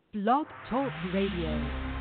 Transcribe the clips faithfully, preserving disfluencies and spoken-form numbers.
Blog Talk Radio.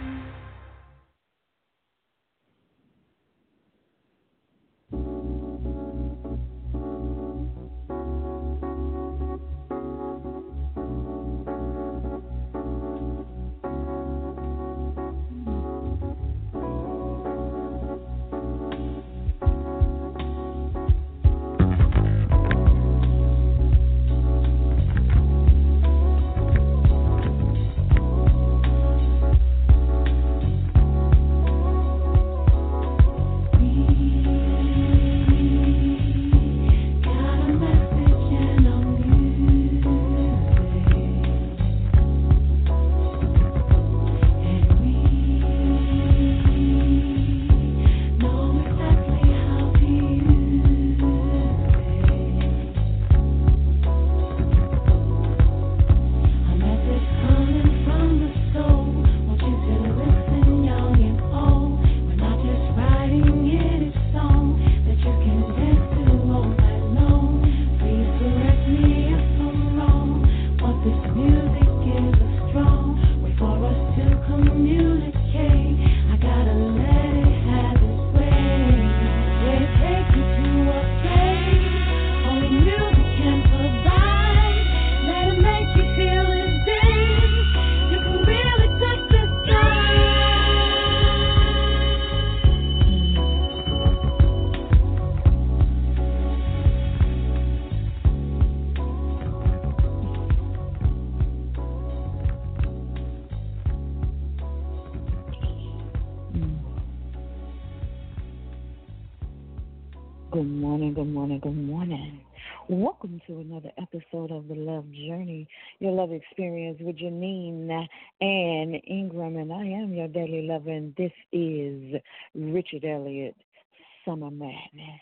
Good morning, good morning, good morning. Welcome to another episode of The Love Journey, your love experience with Janine and Ingram, and I am your daily lover, and this is Richard Elliott, Summer Madness.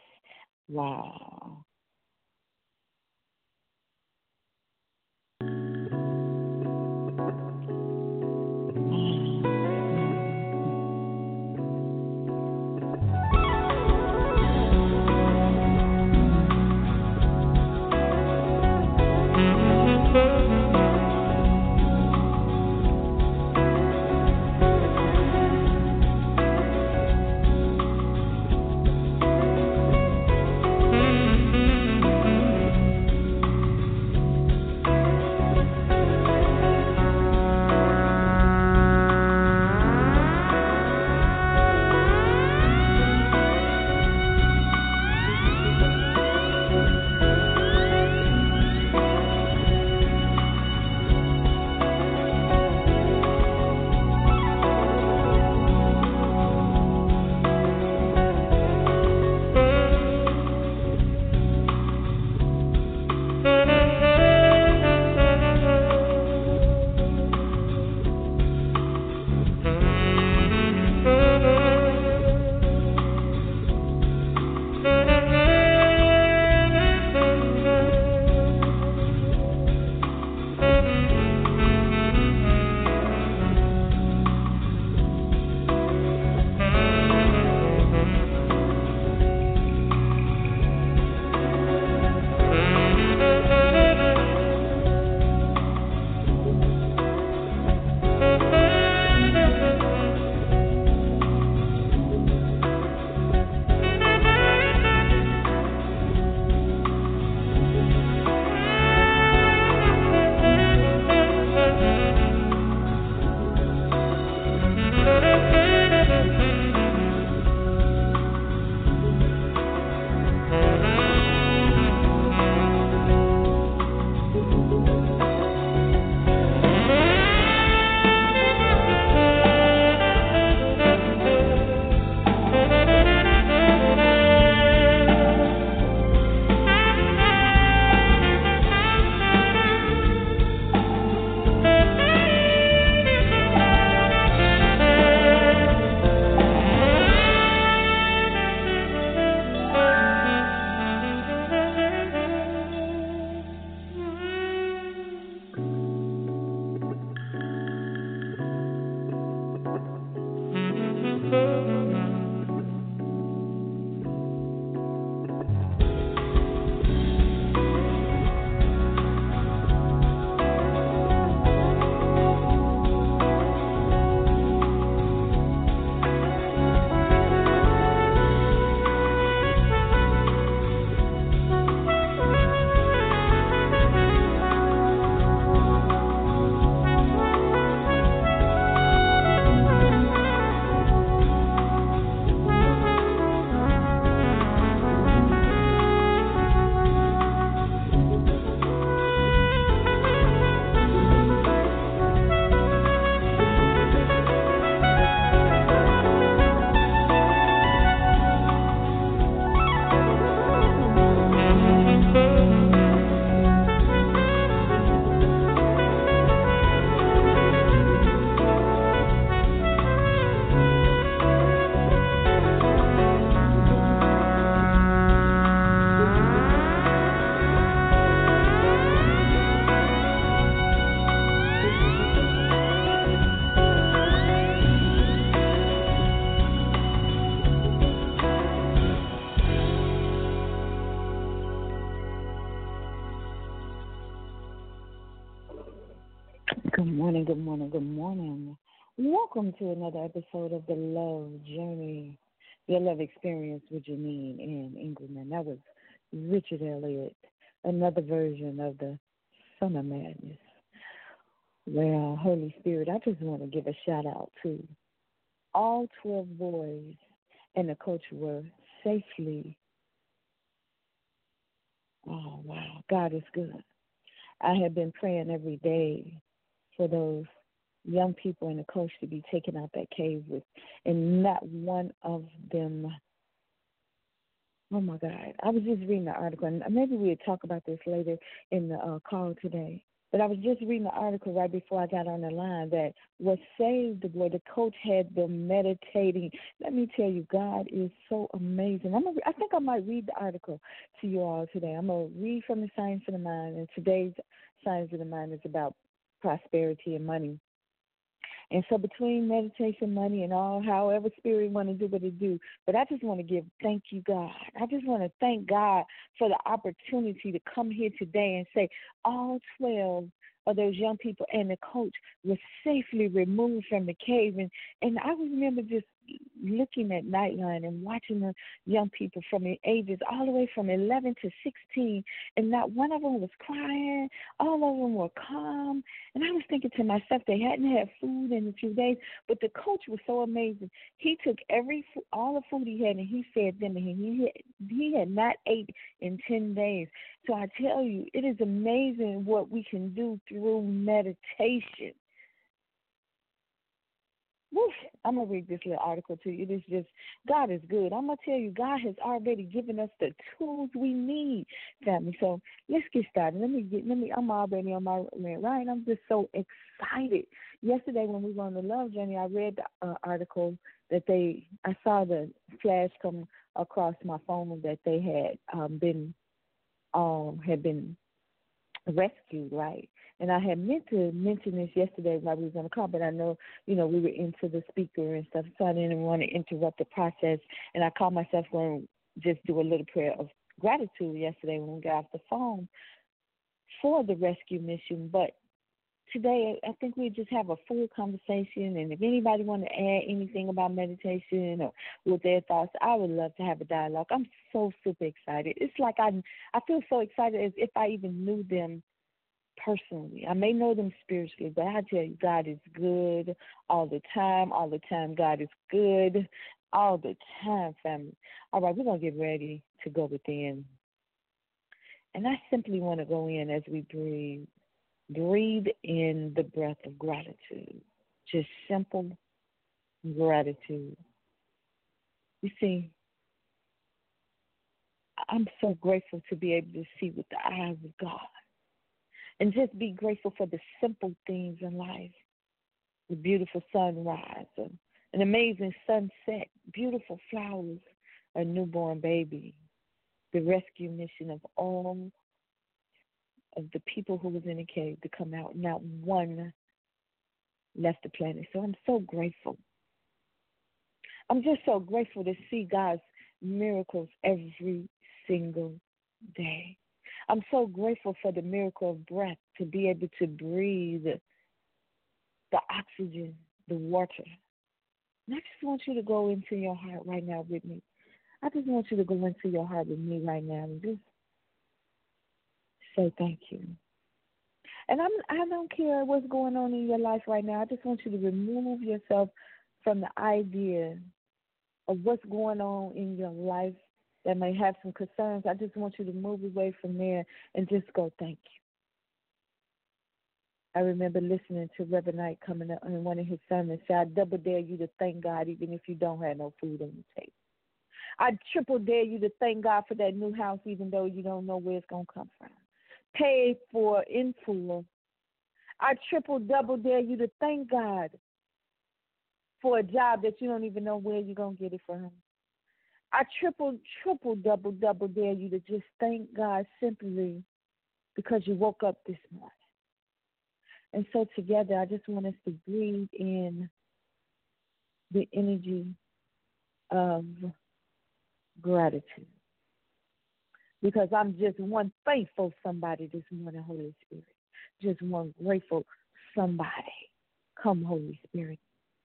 Wow. Mm-hmm. morning, good morning, good morning. Welcome to another episode of the Love Journey, your love experience with Janine and Ingram. That was Richard Elliott, another version of the Summer Madness. Well, Holy Spirit, I just want to give a shout out to all twelve boys and the coach were safely. Oh, wow. God is good. I have been praying every day for those young people and the coach to be taken out that cave with, and not one of them. Oh my God! I was just reading the article, and maybe we'll talk about this later in the uh, call today. But I was just reading the article right before I got on the line that what saved the boy, the coach had them meditating. Let me tell you, God is so amazing. I'm gonna, I think I might read the article to you all today. I'm going to read from the Science of the Mind, and today's Science of the Mind is about prosperity and money. And so between meditation, money, and all, however spirit want to do what it do, but I just want to give thank you, God. I just want to thank God for the opportunity to come here today and say all twelve of those young people and the coach was safely removed from the cave. And, and I remember just looking at Nightline and watching the young people from the ages all the way from eleven to sixteen, and not one of them was crying. All of them were calm. And I was thinking to myself, they hadn't had food in a few days, but the coach was so amazing. He took every all the food he had and he fed them, and he had, he had not ate in ten days. So I tell you, it is amazing what we can do through meditation. Woof. I'm going to read this little article to you. It is just, God is good. I'm going to tell you, God has already given us the tools we need, family. So let's get started. Let me get, let me, I'm already on my rant, right? I'm just so excited. Yesterday when we were on the Love Journey, I read the uh, article that they, I saw the flash come across my phone that they had um, been, um, had been rescued, right? And I had meant to mention this yesterday while we was on the call, but I know, you know, we were into the speaker and stuff, so I didn't want to interrupt the process. And I called myself going to just do a little prayer of gratitude yesterday when we got off the phone for the rescue mission. But today, I think we just have a full conversation, and if anybody want to add anything about meditation or with their thoughts, I would love to have a dialogue. I'm so super excited. It's like I, I feel so excited as if I even knew them personally. I may know them spiritually, but I tell you, God is good all the time. All the time, God is good all the time, family. All right, we're going to get ready to go within. And I simply want to go in as we breathe. Breathe in the breath of gratitude. Just simple gratitude. You see, I'm so grateful to be able to see with the eyes of God. And just be grateful for the simple things in life. The beautiful sunrise, an amazing sunset, beautiful flowers, a newborn baby, the rescue mission of all of the people who was in the cave to come out. Not one left the planet. So I'm so grateful. I'm just so grateful to see God's miracles every single day. I'm so grateful for the miracle of breath, to be able to breathe the oxygen, the water. And I just want you to go into your heart right now with me. I just want you to go into your heart with me right now and just say thank you. And I'm, I don't care what's going on in your life right now. I just want you to remove yourself from the idea of what's going on in your life that may have some concerns. I just want you to move away from there and just go, thank you. I remember listening to Reverend Knight coming up in one of his sermons say, I double dare you to thank God even if you don't have no food on the table. I triple dare you to thank God for that new house even though you don't know where it's going to come from. Paid for in full. I triple double dare you to thank God for a job that you don't even know where you're going to get it from. I triple, triple, double, double dare you to just thank God simply because you woke up this morning. And so together, I just want us to breathe in the energy of gratitude. Because I'm just one thankful somebody this morning, Holy Spirit. Just one grateful somebody. Come, Holy Spirit.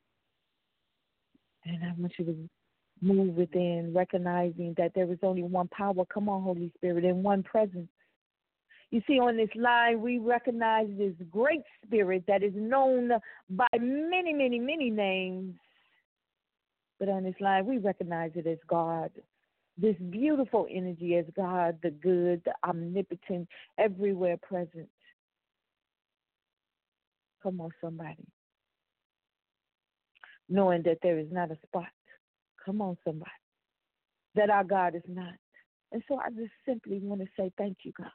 And I want you to move within, recognizing that there is only one power. Come on, Holy Spirit, and one presence. You see, on this line, we recognize this great spirit that is known by many, many, many names. But on this line, we recognize it as God. This beautiful energy as God, the good, the omnipotent, everywhere present. Come on, somebody. Knowing that there is not a spot. Come on, somebody. That our God is not. And so I just simply want to say thank you, God.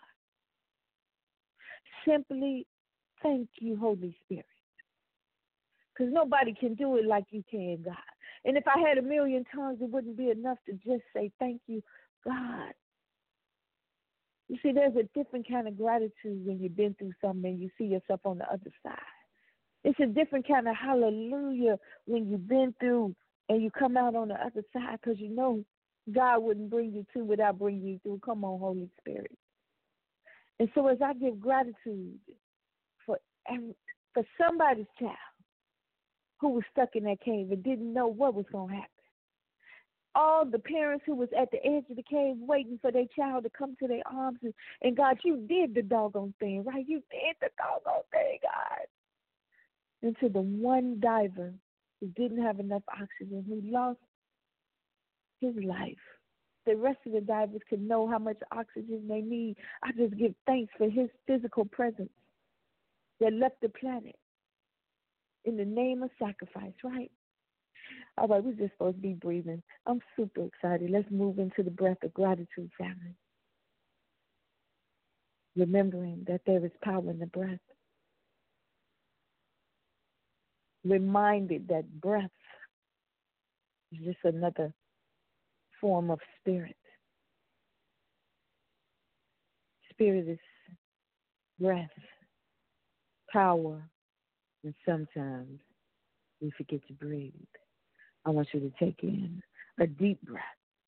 Simply thank you, Holy Spirit. Because nobody can do it like you can, God. And if I had a million tongues, it wouldn't be enough to just say thank you, God. You see, there's a different kind of gratitude when you've been through something and you see yourself on the other side. It's a different kind of hallelujah when you've been through and you come out on the other side because you know God wouldn't bring you to without bringing you through. Come on, Holy Spirit. And so as I give gratitude for every, for somebody's child who was stuck in that cave and didn't know what was going to happen, all the parents who was at the edge of the cave waiting for their child to come to their arms, and, and God, you did the doggone thing, right? You did the doggone thing, God. And to the one diver who didn't have enough oxygen, who lost his life, the rest of the divers could know how much oxygen they need. I just give thanks for his physical presence that left the planet in the name of sacrifice, right? All right, we're just supposed to be breathing. I'm super excited. Let's move into the breath of gratitude, family. Remembering that there is power in the breath. Reminded that breath is just another form of spirit. Spirit is breath, power, and sometimes we forget to breathe. I want you to take in a deep breath.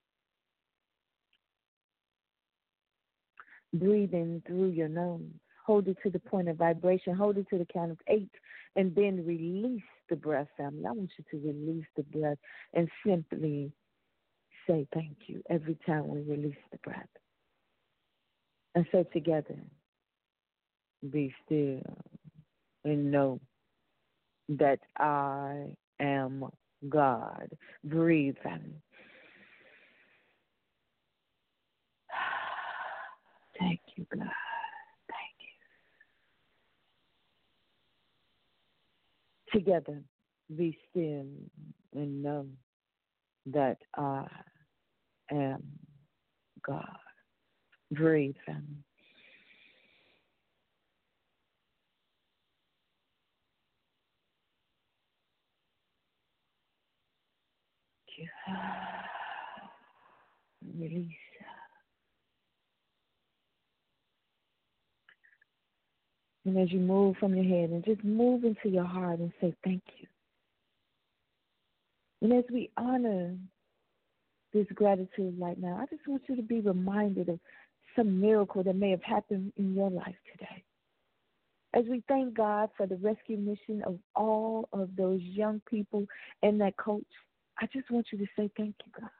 Breathe in through your nose. Hold it to the point of vibration. Hold it to the count of eight, and then release the breath, family. I want you to release the breath and simply say thank you every time we release the breath. And so together, be still and know that I am God. Breathe, family. Thank you, God. Thank you. Together, be still and know that I am God. Breathe, family. Release. And as you move from your head and just move into your heart and say thank you. And as we honor this gratitude right now, I just want you to be reminded of some miracle that may have happened in your life today. As we thank God for the rescue mission of all of those young people and that coach, I just want you to say thank you, God.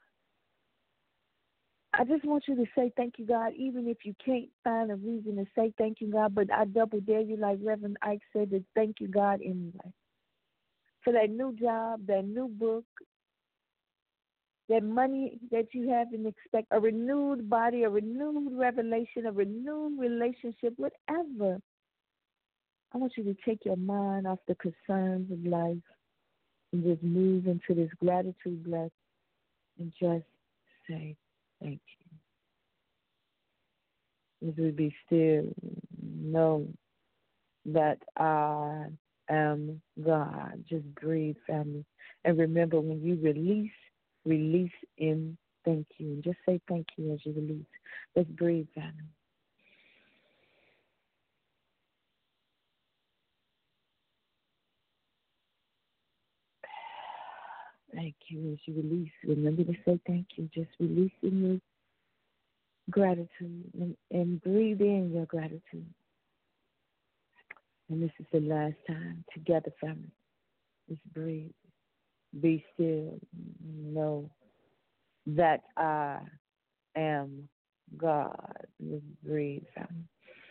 I just want you to say thank you, God, even if you can't find a reason to say thank you, God, but I double dare you, like Reverend Ike said, to thank you, God, anyway. For that new job, that new book, that money that you have and expect, a renewed body, a renewed revelation, a renewed relationship, whatever. I want you to take your mind off the concerns of life and just move into this gratitude breath and just say thank you. As we be still, know that I am God. Just breathe, family. And remember, when you release, release in thank you. And just say thank you as you release. Let's breathe, family. Thank you as you release. Remember to say thank you. Just release in your gratitude and, and breathe in your gratitude. And this is the last time together, family. Just breathe. Be still. Know that I am God. Just breathe, family.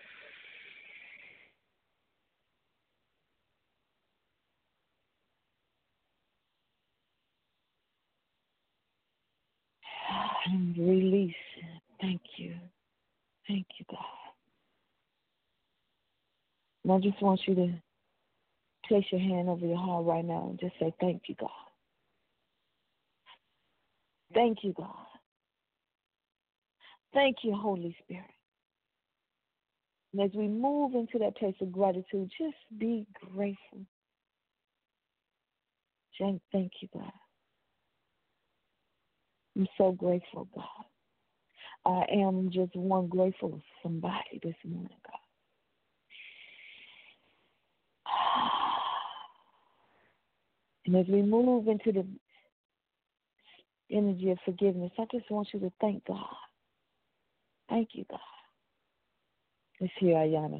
And release. Thank you. Thank you, God. And I just want you to place your hand over your heart right now and just say, thank you, God. Thank you, God. Thank you, Holy Spirit. And as we move into that place of gratitude, just be grateful. Just thank you, God. I'm so grateful, God. I am just one grateful somebody this morning, God. And as we move into the energy of forgiveness, I just want you to thank God. Thank you, God. Let's hear Ayana.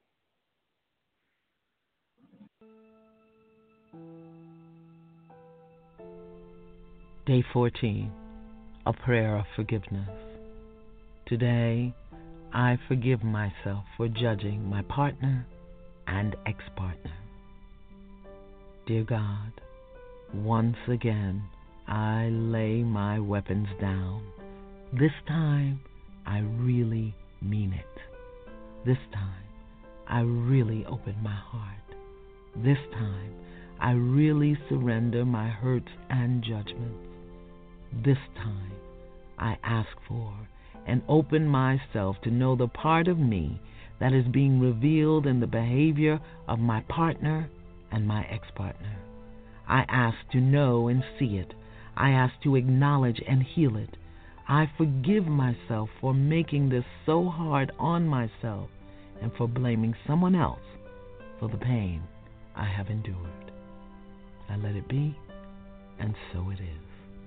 Day fourteen, a prayer of forgiveness. Today, I forgive myself for judging my partner and ex-partner. Dear God, once again, I lay my weapons down. This time, I really mean it. This time, I really open my heart. This time, I really surrender my hurts and judgments. This time, I ask for and open myself to know the part of me that is being revealed in the behavior of my partner and my ex-partner. I ask to know and see it. I ask to acknowledge and heal it. I forgive myself for making this so hard on myself and for blaming someone else for the pain I have endured. I let it be, and so it is.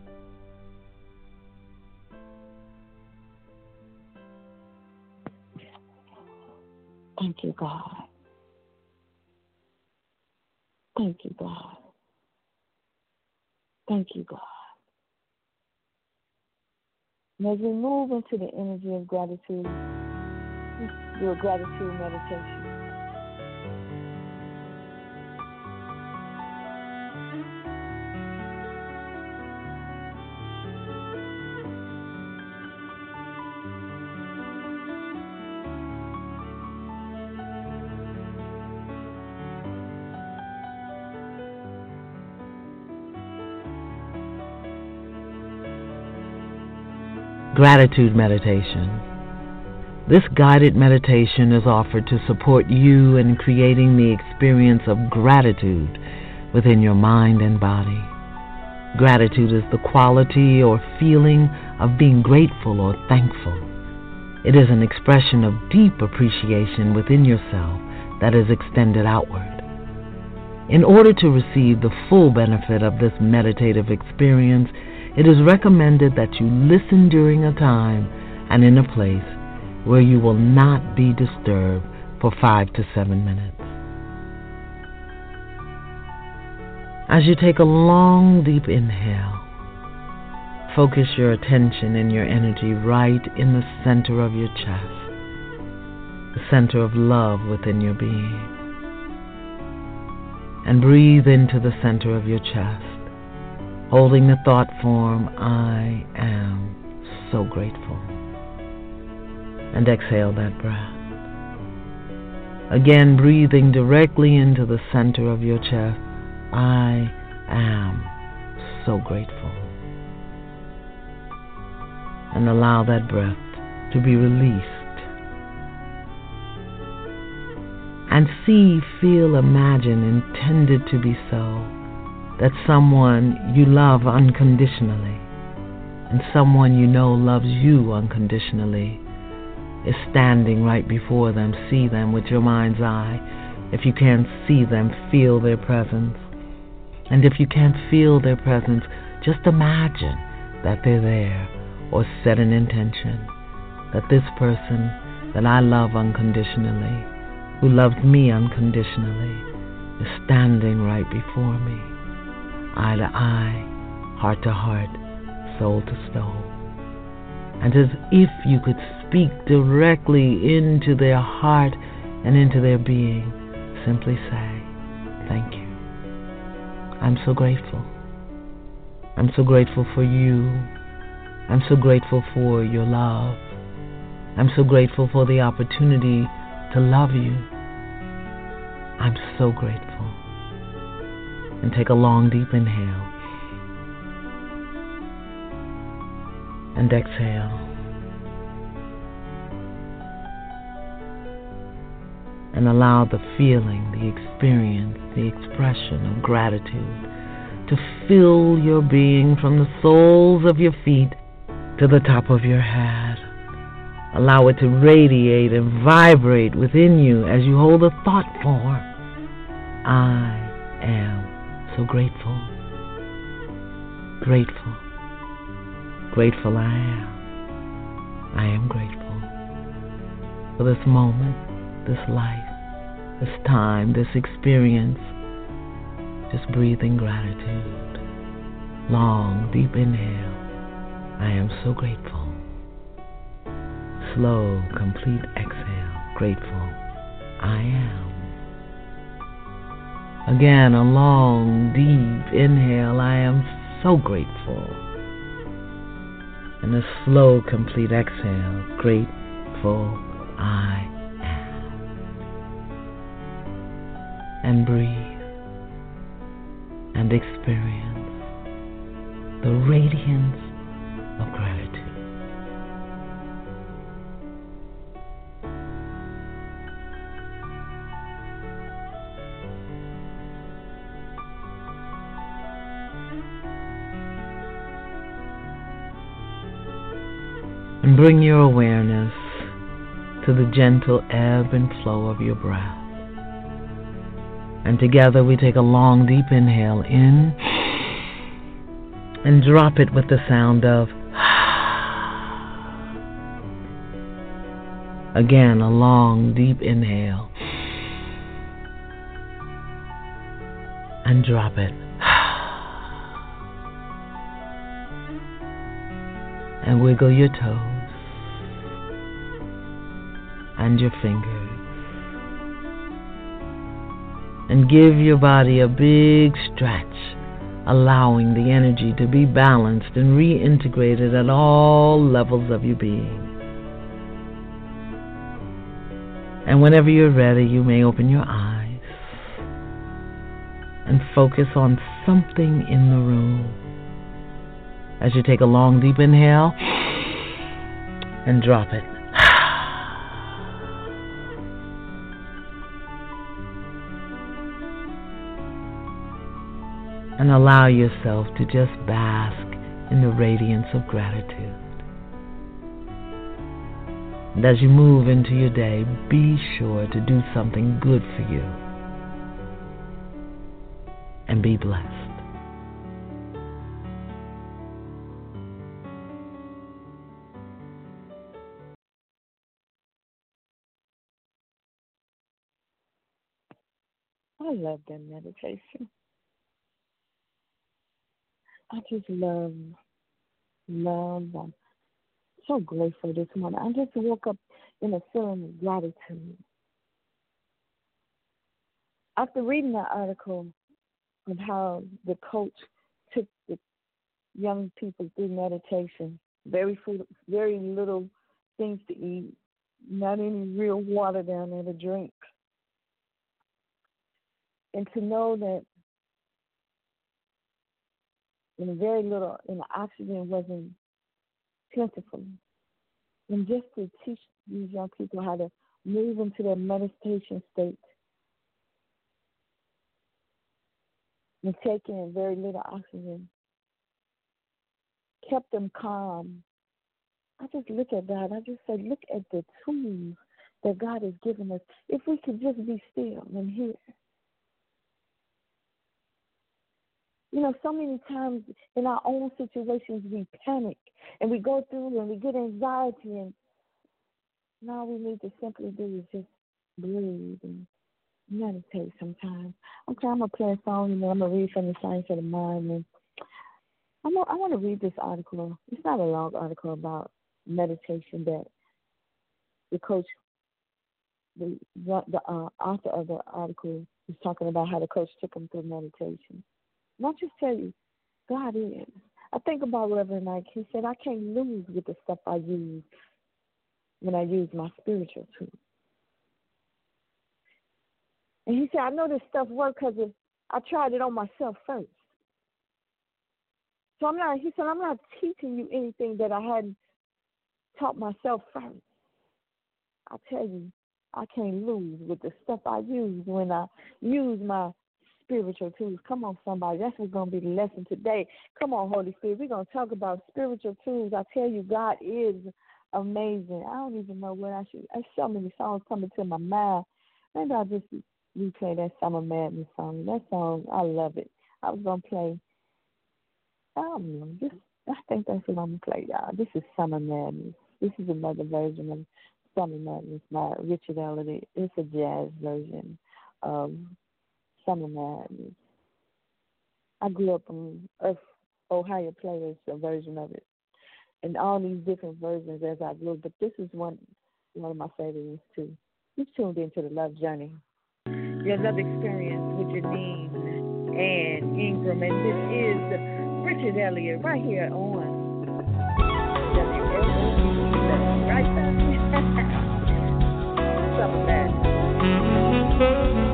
Thank you, God. Thank you, God. Thank you, God. And as we move into the energy of gratitude, let's do a gratitude meditation. Gratitude meditation. This guided meditation is offered to support you in creating the experience of gratitude within your mind and body. Gratitude is the quality or feeling of being grateful or thankful. It is an expression of deep appreciation within yourself that is extended outward. In order to receive the full benefit of this meditative experience, it is recommended that you listen during a time and in a place where you will not be disturbed for five to seven minutes. As you take a long, deep inhale, focus your attention and your energy right in the center of your chest, the center of love within your being. And breathe into the center of your chest, holding the thought form, I am so grateful. And exhale that breath. Again, breathing directly into the center of your chest, I am so grateful. And allow that breath to be released. And see, feel, imagine, intended to be so, that someone you love unconditionally and someone you know loves you unconditionally is standing right before them. See them with your mind's eye. If you can't see them, feel their presence. And if you can't feel their presence, just imagine that they're there, or set an intention that this person that I love unconditionally who loves me unconditionally, is standing right before me, eye to eye, heart to heart, soul to soul. And as if you could speak directly into their heart and into their being, simply say, thank you. I'm so grateful. I'm so grateful for you. I'm so grateful for your love. I'm so grateful for the opportunity to love you. I'm so grateful. And take a long, deep inhale. And exhale. And allow the feeling, the experience, the expression of gratitude to fill your being from the soles of your feet to the top of your head. Allow it to radiate and vibrate within you as you hold a thought form. I am so grateful. Grateful. Grateful I am. I am grateful for this moment, this life, this time, this experience. Just breathing gratitude. Long, deep inhale. I am so grateful. Slow, complete exhale. Grateful. I am. Again, a long, deep inhale. I am so grateful. And a slow, complete exhale. Grateful I am. And breathe. And experience the radiance of gratitude. And bring your awareness to the gentle ebb and flow of your breath. And together we take a long, deep inhale in and drop it with the sound of again, a long, deep inhale and drop it. And wiggle your toes and your fingers. And give your body a big stretch, allowing the energy to be balanced and reintegrated at all levels of your being. And whenever you're ready, you may open your eyes and focus on something in the room. As you take a long, deep inhale and drop it. And allow yourself to just bask in the radiance of gratitude. And as you move into your day, be sure to do something good for you. And be blessed. I love that meditation. I just love, love. I'm so grateful this morning. I just woke up in a feeling of gratitude. After reading that article of how the coach took the young people through meditation, very food, very little things to eat, not any real water down there to drink, and to know that and very little, and the oxygen wasn't plentiful. And just to teach these young people how to move into their meditation state and take in very little oxygen kept them calm. I just look at that. I just say, look at the tools that God has given us. If we could just be still and hear. You know, so many times in our own situations we panic and we go through and we get anxiety, and now all we need to simply do is just breathe and meditate sometimes. Okay, I'm gonna play a song and then I'm gonna read from the Science of the Mind. And I'm gonna, I want to read this article. It's not a long article about meditation that the coach, the the uh, author of the article is talking about how the coach took him through meditation. And I'll just tell you, God is. I think about Reverend Mike. He said, I can't lose with the stuff I use when I use my spiritual tools. And he said, I know this stuff works because I tried it on myself first. So I'm not, he said, I'm not teaching you anything that I hadn't taught myself first. I tell you, I can't lose with the stuff I use when I use my spiritual tools. Come on, somebody. That's what's going to be the lesson today. Come on, Holy Spirit. We're going to talk about spiritual tools. I tell you, God is amazing. I don't even know what I should. There's so many songs coming to my mind. Maybe I'll just replay that Summer Madness song. That song, I love it. I was going to play, I don't know, just, I think that's what I'm going to play, y'all. This is Summer Madness. This is another version of Summer Madness by Richard Elliott. It's a jazz version of Summer Madness. I grew up on Earth, Ohio Players, a version of it, and all these different versions as I grew. But this is one one of my favorites too. You tuned into the Love Journey, your love experience with Janine and Ingram, and this is Richard Elliott right here on W L O V, right there. Summer Madness.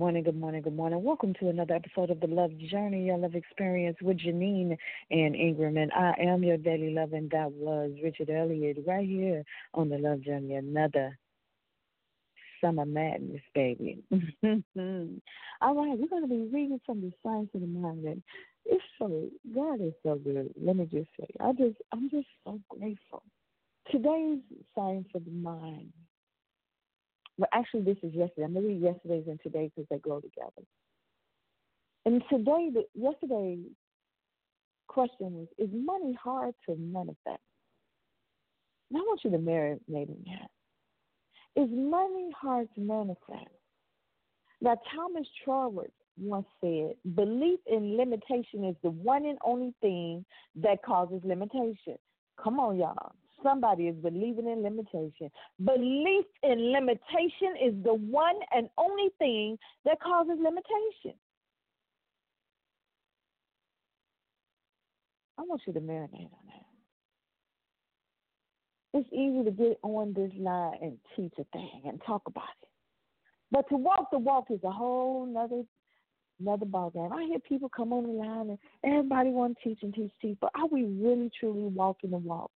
morning, good morning, good morning. Welcome to another episode of The Love Journey, your love experience with Janine and Ingram. And I am your daily love, and that was Richard Elliott right here on The Love Journey, another summer madness, baby. All right, we're going to be reading from the Science of the Mind. And it's so, God is so good. Let me just say, I just, I'm just so grateful. Today's Science of the Mind. Well, actually, this is yesterday. I'm going to read yesterday's and today's because they go together. And today, the yesterday's question was, is money hard to manifest? And I want you to marinate in that. Is money hard to manifest? Now, Thomas Troward once said, belief in limitation is the one and only thing that causes limitation. Come on, y'all. Somebody is believing in limitation. Belief in limitation is the one and only thing that causes limitation. I want you to marinate on that. It's easy to get on this line and teach a thing and talk about it. But to walk the walk is a whole nother another ballgame. I hear people come on the line and everybody want to teach and teach, teach, but are we really, truly walking the walk?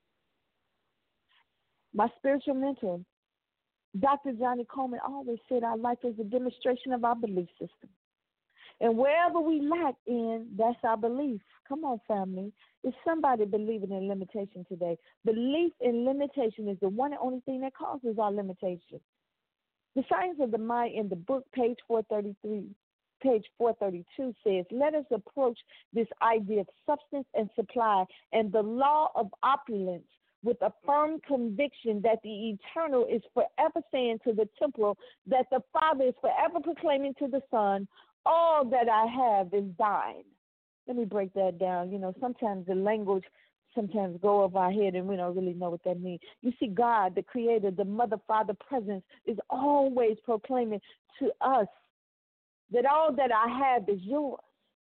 My spiritual mentor, Doctor Johnny Coleman, always said our life is a demonstration of our belief system. And wherever we lack in, that's our belief. Come on, family. Is somebody believing in limitation today? Belief in limitation is the one and only thing that causes our limitation. The Science of the Mind in the book, page four thirty-three, page four thirty-two says, let us approach this idea of substance and supply and the law of opulence with a firm conviction that the eternal is forever saying to the temporal, that the Father is forever proclaiming to the Son, all that I have is thine. Let me break that down. You know, sometimes the language sometimes go over our head and we don't really know what that means. You see, God, the Creator, the Mother, Father presence is always proclaiming to us that all that I have is yours.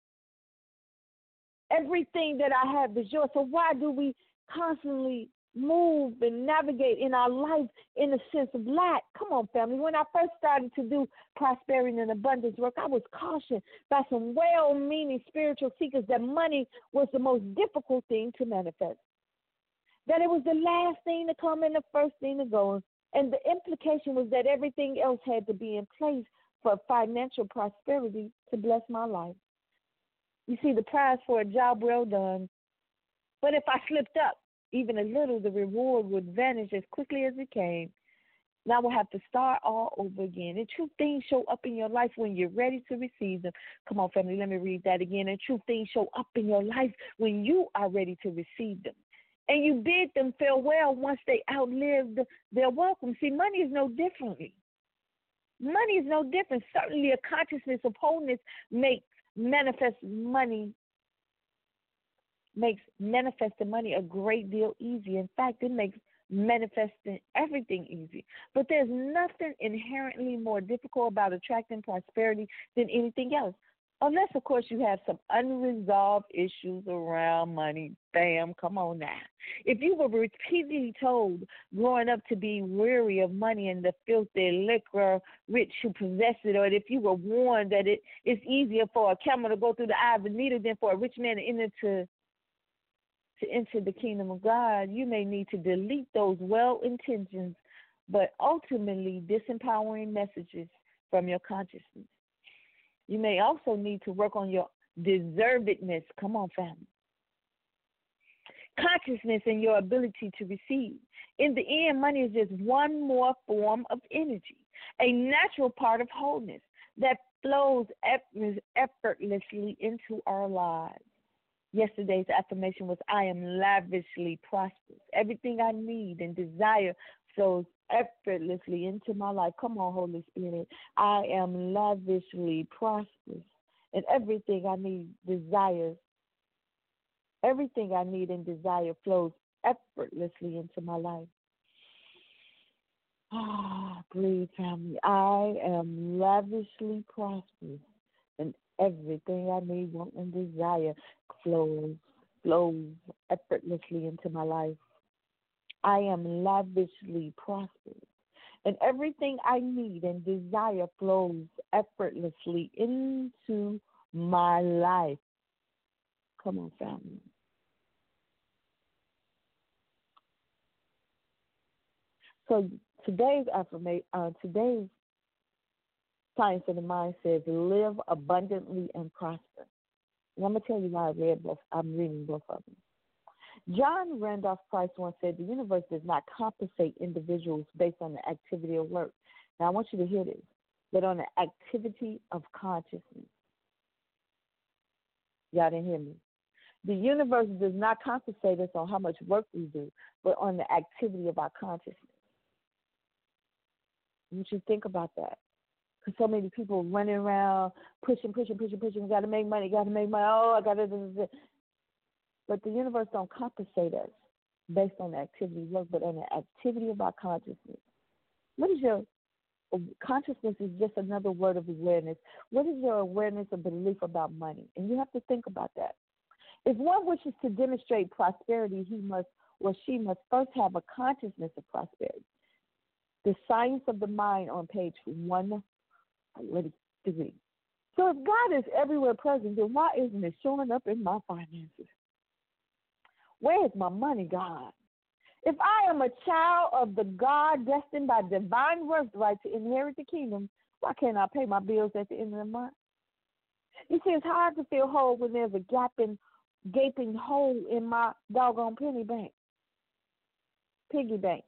Everything that I have is yours. So why do we constantly move and navigate in our life in a sense of lack? Come on, family. When I first started to do prosperity and abundance work, I was cautioned by some well-meaning spiritual seekers that money was the most difficult thing to manifest, that it was the last thing to come and the first thing to go. And the implication was that everything else had to be in place for financial prosperity to bless my life. You see, the prize for a job well done. But if I slipped up even a little, the reward would vanish as quickly as it came. Now we'll have to start all over again. And true things show up in your life when you're ready to receive them. Come on, family, let me read that again. And true things show up in your life when you are ready to receive them. And you bid them farewell once they outlived their welcome. See, money is no differently. Money is no different. Certainly a consciousness of wholeness makes manifest money makes manifesting money a great deal easier. In fact, it makes manifesting everything easy. But there's nothing inherently more difficult about attracting prosperity than anything else. Unless, of course, you have some unresolved issues around money. Bam, come on now. If you were repeatedly told growing up to be weary of money and the filthy liquor rich who possess it, or if you were warned that it is easier for a camel to go through the eye of a needle than for a rich man to enter to to enter the kingdom of God, you may need to delete those well-intentioned but ultimately disempowering messages from your consciousness. You may also need to work on your deservedness. Come on, family. Consciousness and your ability to receive. In the end, money is just one more form of energy, a natural part of wholeness that flows effortlessly into our lives. Yesterday's affirmation was, I am lavishly prosperous. Everything I need and desire flows effortlessly into my life. Come on, Holy Spirit. I am lavishly prosperous. And everything I need, desires, everything I need and desire flows effortlessly into my life. Ah, breathe, family. I am lavishly prosperous. And everything I need, want, and desire flows, flows effortlessly into my life. I am lavishly prosperous, And everything I need and desire flows effortlessly into my life. Come on, family. So today's affirmation, uh, today's Science of the Mind says, live abundantly and prosper. And I'm going to tell you why I read both. I'm reading both of them. John Randolph Price once said, the universe does not compensate individuals based on the activity of work. Now, I want you to hear this, but on the activity of consciousness. Y'all didn't hear me. The universe does not compensate us on how much work we do, but on the activity of our consciousness. I want you to think about that. Because so many people running around, pushing, pushing, pushing, pushing, got to make money, got to make money, oh, I got to. But the universe don't compensate us based on the activity of work, but on the activity of our consciousness. What is your consciousness? Is just another word of awareness. What is your awareness or belief about money? And you have to think about that. If one wishes to demonstrate prosperity, he must or she must first have a consciousness of prosperity. The Science of the Mind on page one forty-three. So if God is everywhere present, then why isn't it showing up in my finances? Where is my money, God? If I am a child of the God destined by divine birthright to inherit the kingdom, why can't I pay my bills at the end of the month? You see, it's hard to feel whole when there's a gaping, gaping hole in my doggone penny bank, piggy bank.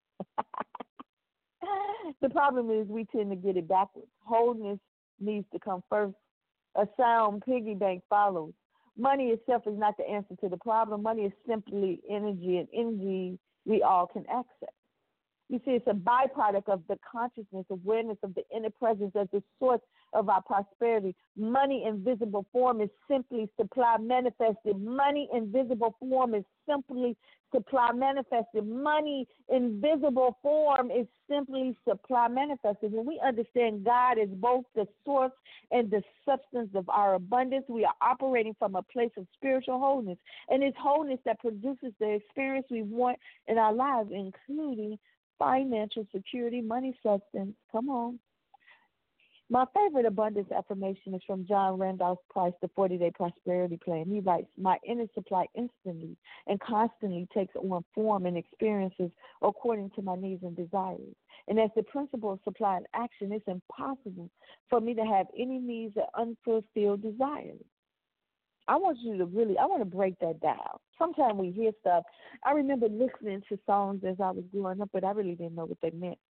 The problem is we tend to get it backwards. Wholeness needs to come first. A sound piggy bank follows. Money itself is not the answer to the problem. Money is simply energy, and energy we all can access. You see, it's a byproduct of the consciousness, awareness of the inner presence as the source of our prosperity. Money in visible form is simply supply manifested. Money in visible form is simply supply manifested. Money in visible form is simply supply manifested. When we understand God is both the source and the substance of our abundance, we are operating from a place of spiritual wholeness. And it's wholeness that produces the experience we want in our lives, including financial security, money, substance. Come on. My favorite abundance affirmation is from John Randolph Price, The forty-Day Prosperity Plan. He writes, my inner supply instantly and constantly takes on form and experiences according to my needs and desires. And as the principle of supply and action, it's impossible for me to have any needs or unfulfilled desires. I want you to really, I want to break that down. Sometimes we hear stuff. I remember listening to songs as I was growing up, but I really didn't know what they meant.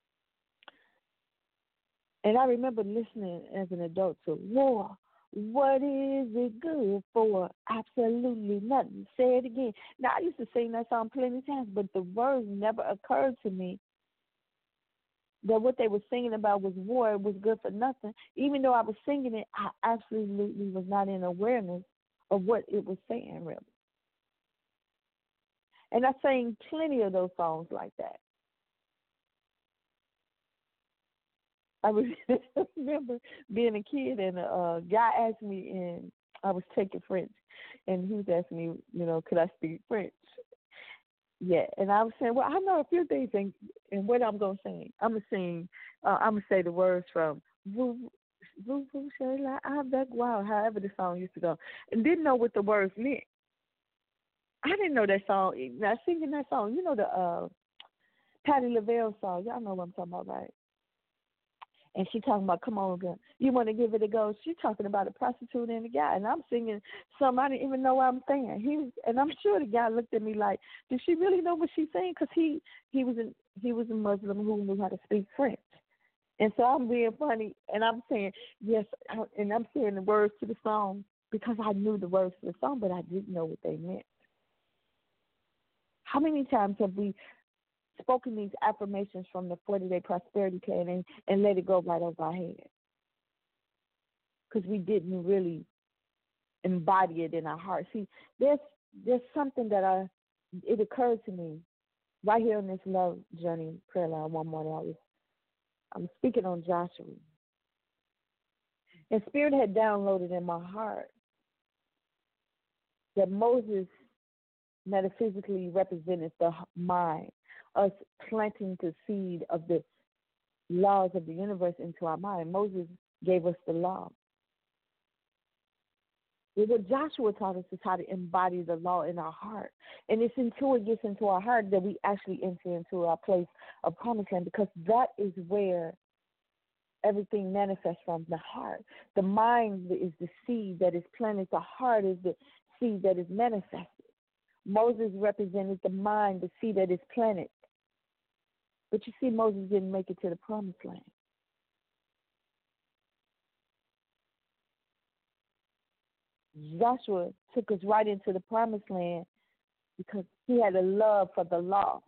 And I remember listening as an adult to war. What is it good for? Absolutely nothing. Say it again. Now, I used to sing that song plenty of times, but the words never occurred to me that what they were singing about was war. It was good for nothing. Even though I was singing it, I absolutely was not in awareness of what it was saying, really. And I sang plenty of those songs like that. I remember being a kid, and a uh, guy asked me, and I was taking French, and he was asking me, you know, could I speak French? Yeah, and I was saying, well, I know a few things, and, and what I'm going to sing. I'm going to sing, uh, I'm going to say the words from Vous, vous, vous, Sheila, Avec, wow, however the song used to go, and didn't know what the words meant. I didn't know that song. Now, singing that song, you know the uh, Patti LaBelle song. Y'all know what I'm talking about, right? And she talking about, come on, girl, you want to give it a go. She talking about a prostitute and a guy, and I'm singing something I didn't even know what I'm saying. He was, and I'm sure the guy looked at me like, did she really know what she's saying? Because he he was a, he was a Muslim who knew how to speak French. And so I'm being funny, and I'm saying, yes, and I'm saying the words to the song because I knew the words to the song, but I didn't know what they meant. How many times have we spoken these affirmations from the forty-Day Prosperity Plan and, and let it go right over our head? Because we didn't really embody it in our heart. See, there's there's something that I, it occurred to me right here on this Love Journey prayer line one morning. I was I'm speaking on Joshua. And Spirit had downloaded in my heart that Moses metaphysically represented the mind, us planting the seed of the laws of the universe into our mind. Moses gave us the law. Well, what Joshua taught us is how to embody the law in our heart. And it's until it gets into our heart that we actually enter into our place of promised land, because that is where everything manifests from, the heart. The mind is the seed that is planted. The heart is the seed that is manifested. Moses represented the mind, the seed that is planted. But you see, Moses didn't make it to the promised land. Joshua took us right into the promised land because he had a love for the law.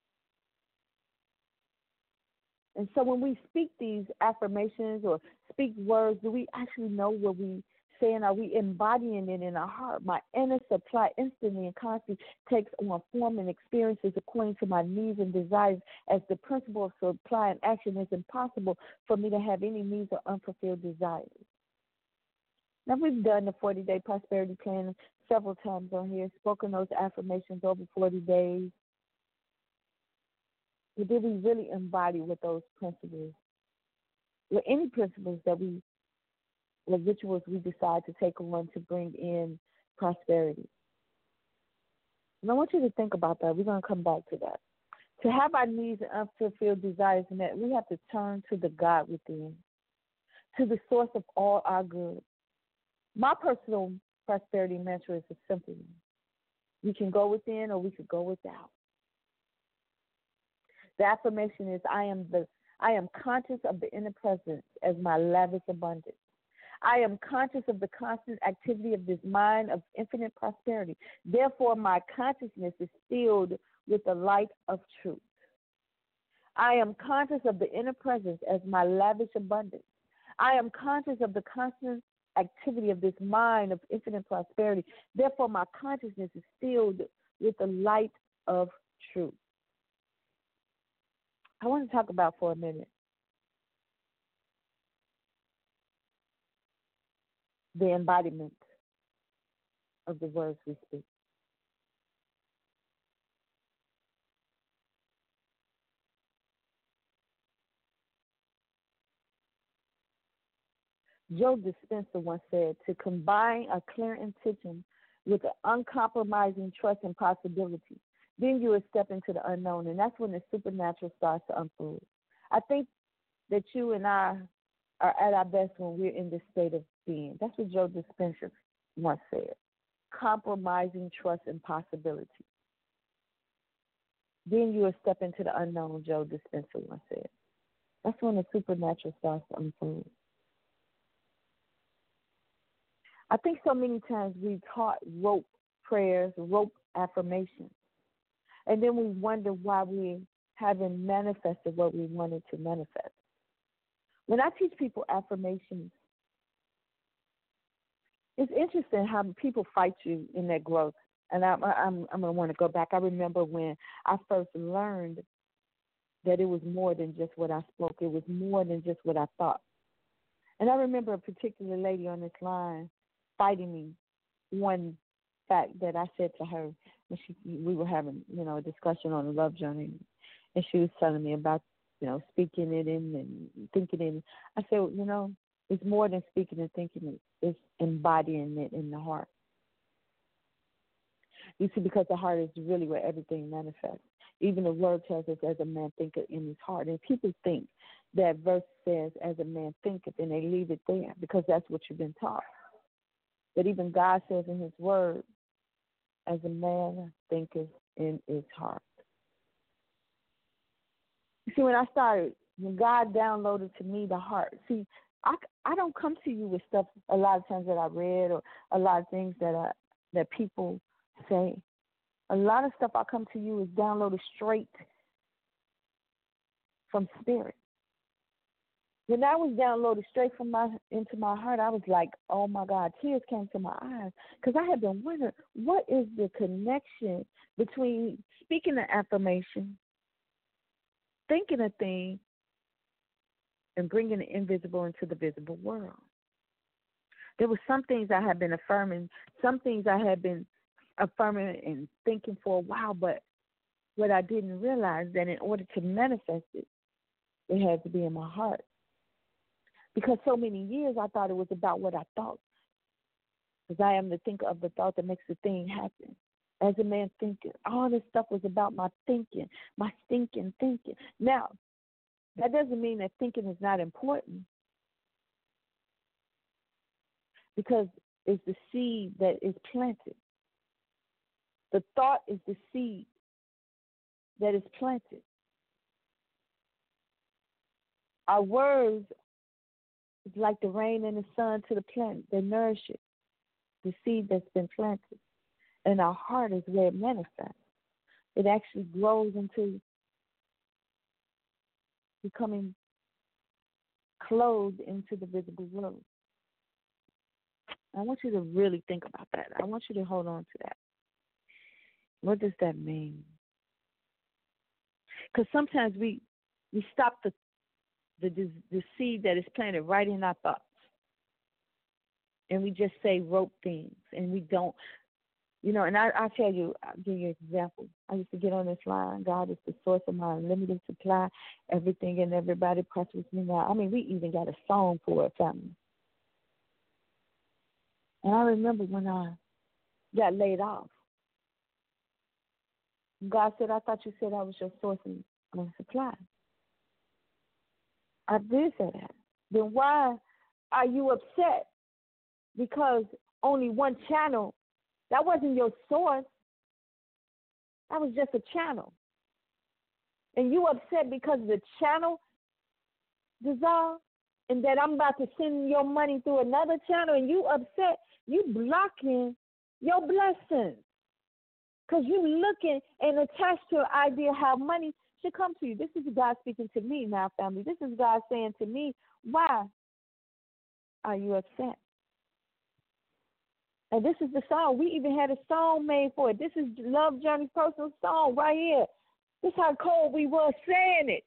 And so when we speak these affirmations or speak words, do we actually know what we saying? Are we embodying it in our heart? My inner supply instantly and constantly takes on form and experiences according to my needs and desires. As the principle of supply and action, is impossible for me to have any needs or unfulfilled desires. Now, we've done the forty-day prosperity plan several times on here, spoken those affirmations over forty days. But did we really embody with those principles? With any principles that we, or rituals we decide to take on to bring in prosperity? And I want you to think about that. We're going to come back to that. To have our needs and unfulfilled desires met, we have to turn to the God within, to the source of all our good. My personal prosperity mantra is a simple one. We can go within or we could go without. The affirmation is, I am the I am conscious of the inner presence as my lavish abundance. I am conscious of the constant activity of this mind of infinite prosperity. Therefore, my consciousness is filled with the light of truth. I am conscious of the inner presence as my lavish abundance. I am conscious of the constant activity of this mind of infinite prosperity. Therefore, my consciousness is filled with the light of truth. I want to talk about for a minute the embodiment of the words we speak. Joe Dispenza once said, to combine a clear intention with an uncompromising trust and possibility, then you will step into the unknown, and that's when the supernatural starts to unfold. I think that you and I are at our best when we're in this state of being. That's what Joe Dispenza once said, compromising trust and possibility. Then you will step into the unknown, Joe Dispenza once said. That's when the supernatural starts to unfold. I think so many times we taught rope prayers, rope affirmations, and then we wonder why we haven't manifested what we wanted to manifest. When I teach people affirmations, it's interesting how people fight you in that growth. And I'm, I'm, I'm going to want to go back. I remember when I first learned that it was more than just what I spoke. It was more than just what I thought. And I remember a particular lady on this line fighting me one fact that I said to her when she we were having, you know, a discussion on the love journey, and she was telling me about, you know, speaking it in and thinking it in. I said, well, you know, it's more than speaking and thinking it. It's embodying it in the heart. You see, because the heart is really where everything manifests. Even the word tells us, as a man thinketh in his heart. And people think that verse says, as a man thinketh, and they leave it there because that's what you've been taught. But even God says in his word, as a man thinketh in his heart. You see, when I started, when God downloaded to me the heart, see, I, I don't come to you with stuff a lot of times that I read or a lot of things that I, that people say. A lot of stuff I come to you is downloaded straight from spirit. When that was downloaded straight from my into my heart, I was like, oh, my God, tears came to my eyes because I had been wondering, what is the connection between speaking an affirmation, thinking a thing, and bringing the invisible into the visible world? There were some things I had been affirming, some things I had been affirming and thinking for a while, but what I didn't realize that in order to manifest it, It had to be in my heart. Because so many years I thought it was about what I thought. Because I am the thinker of the thought that makes the thing happen. As a man thinking, all this stuff was about my thinking, my stinking thinking. Now, that doesn't mean that thinking is not important. Because it's the seed that is planted. The thought is the seed that is planted. Our words is like the rain and the sun to the plant. They nourish it, the seed that's been planted. And our heart is where it manifests. It actually grows into becoming clothed into the visible world. I want you to really think about that. I want you to hold on to that. What does that mean? Because sometimes we we stop the, the the seed that is planted right in our thoughts, and we just say rote things, and we don't, you know. And I I tell you, I'll give you an example. I used to get on this line. God is the source of my unlimited supply. Everything and everybody prospers me now. I mean, we even got a song for it, family. And I remember when I got laid off. God said, I thought you said I was your source of supply. I did say that. Then why are you upset? Because only one channel, that wasn't your source. That was just a channel. And you upset because the channel dissolved and that I'm about to send your money through another channel and you upset, you blocking your blessings. Because you're looking and attached to an idea how money should come to you. This is God speaking to me now, family. This is God saying to me, why are you upset? And this is the song. We even had a song made for it. This is Love Journey's personal song right here. This is how cold we were saying it.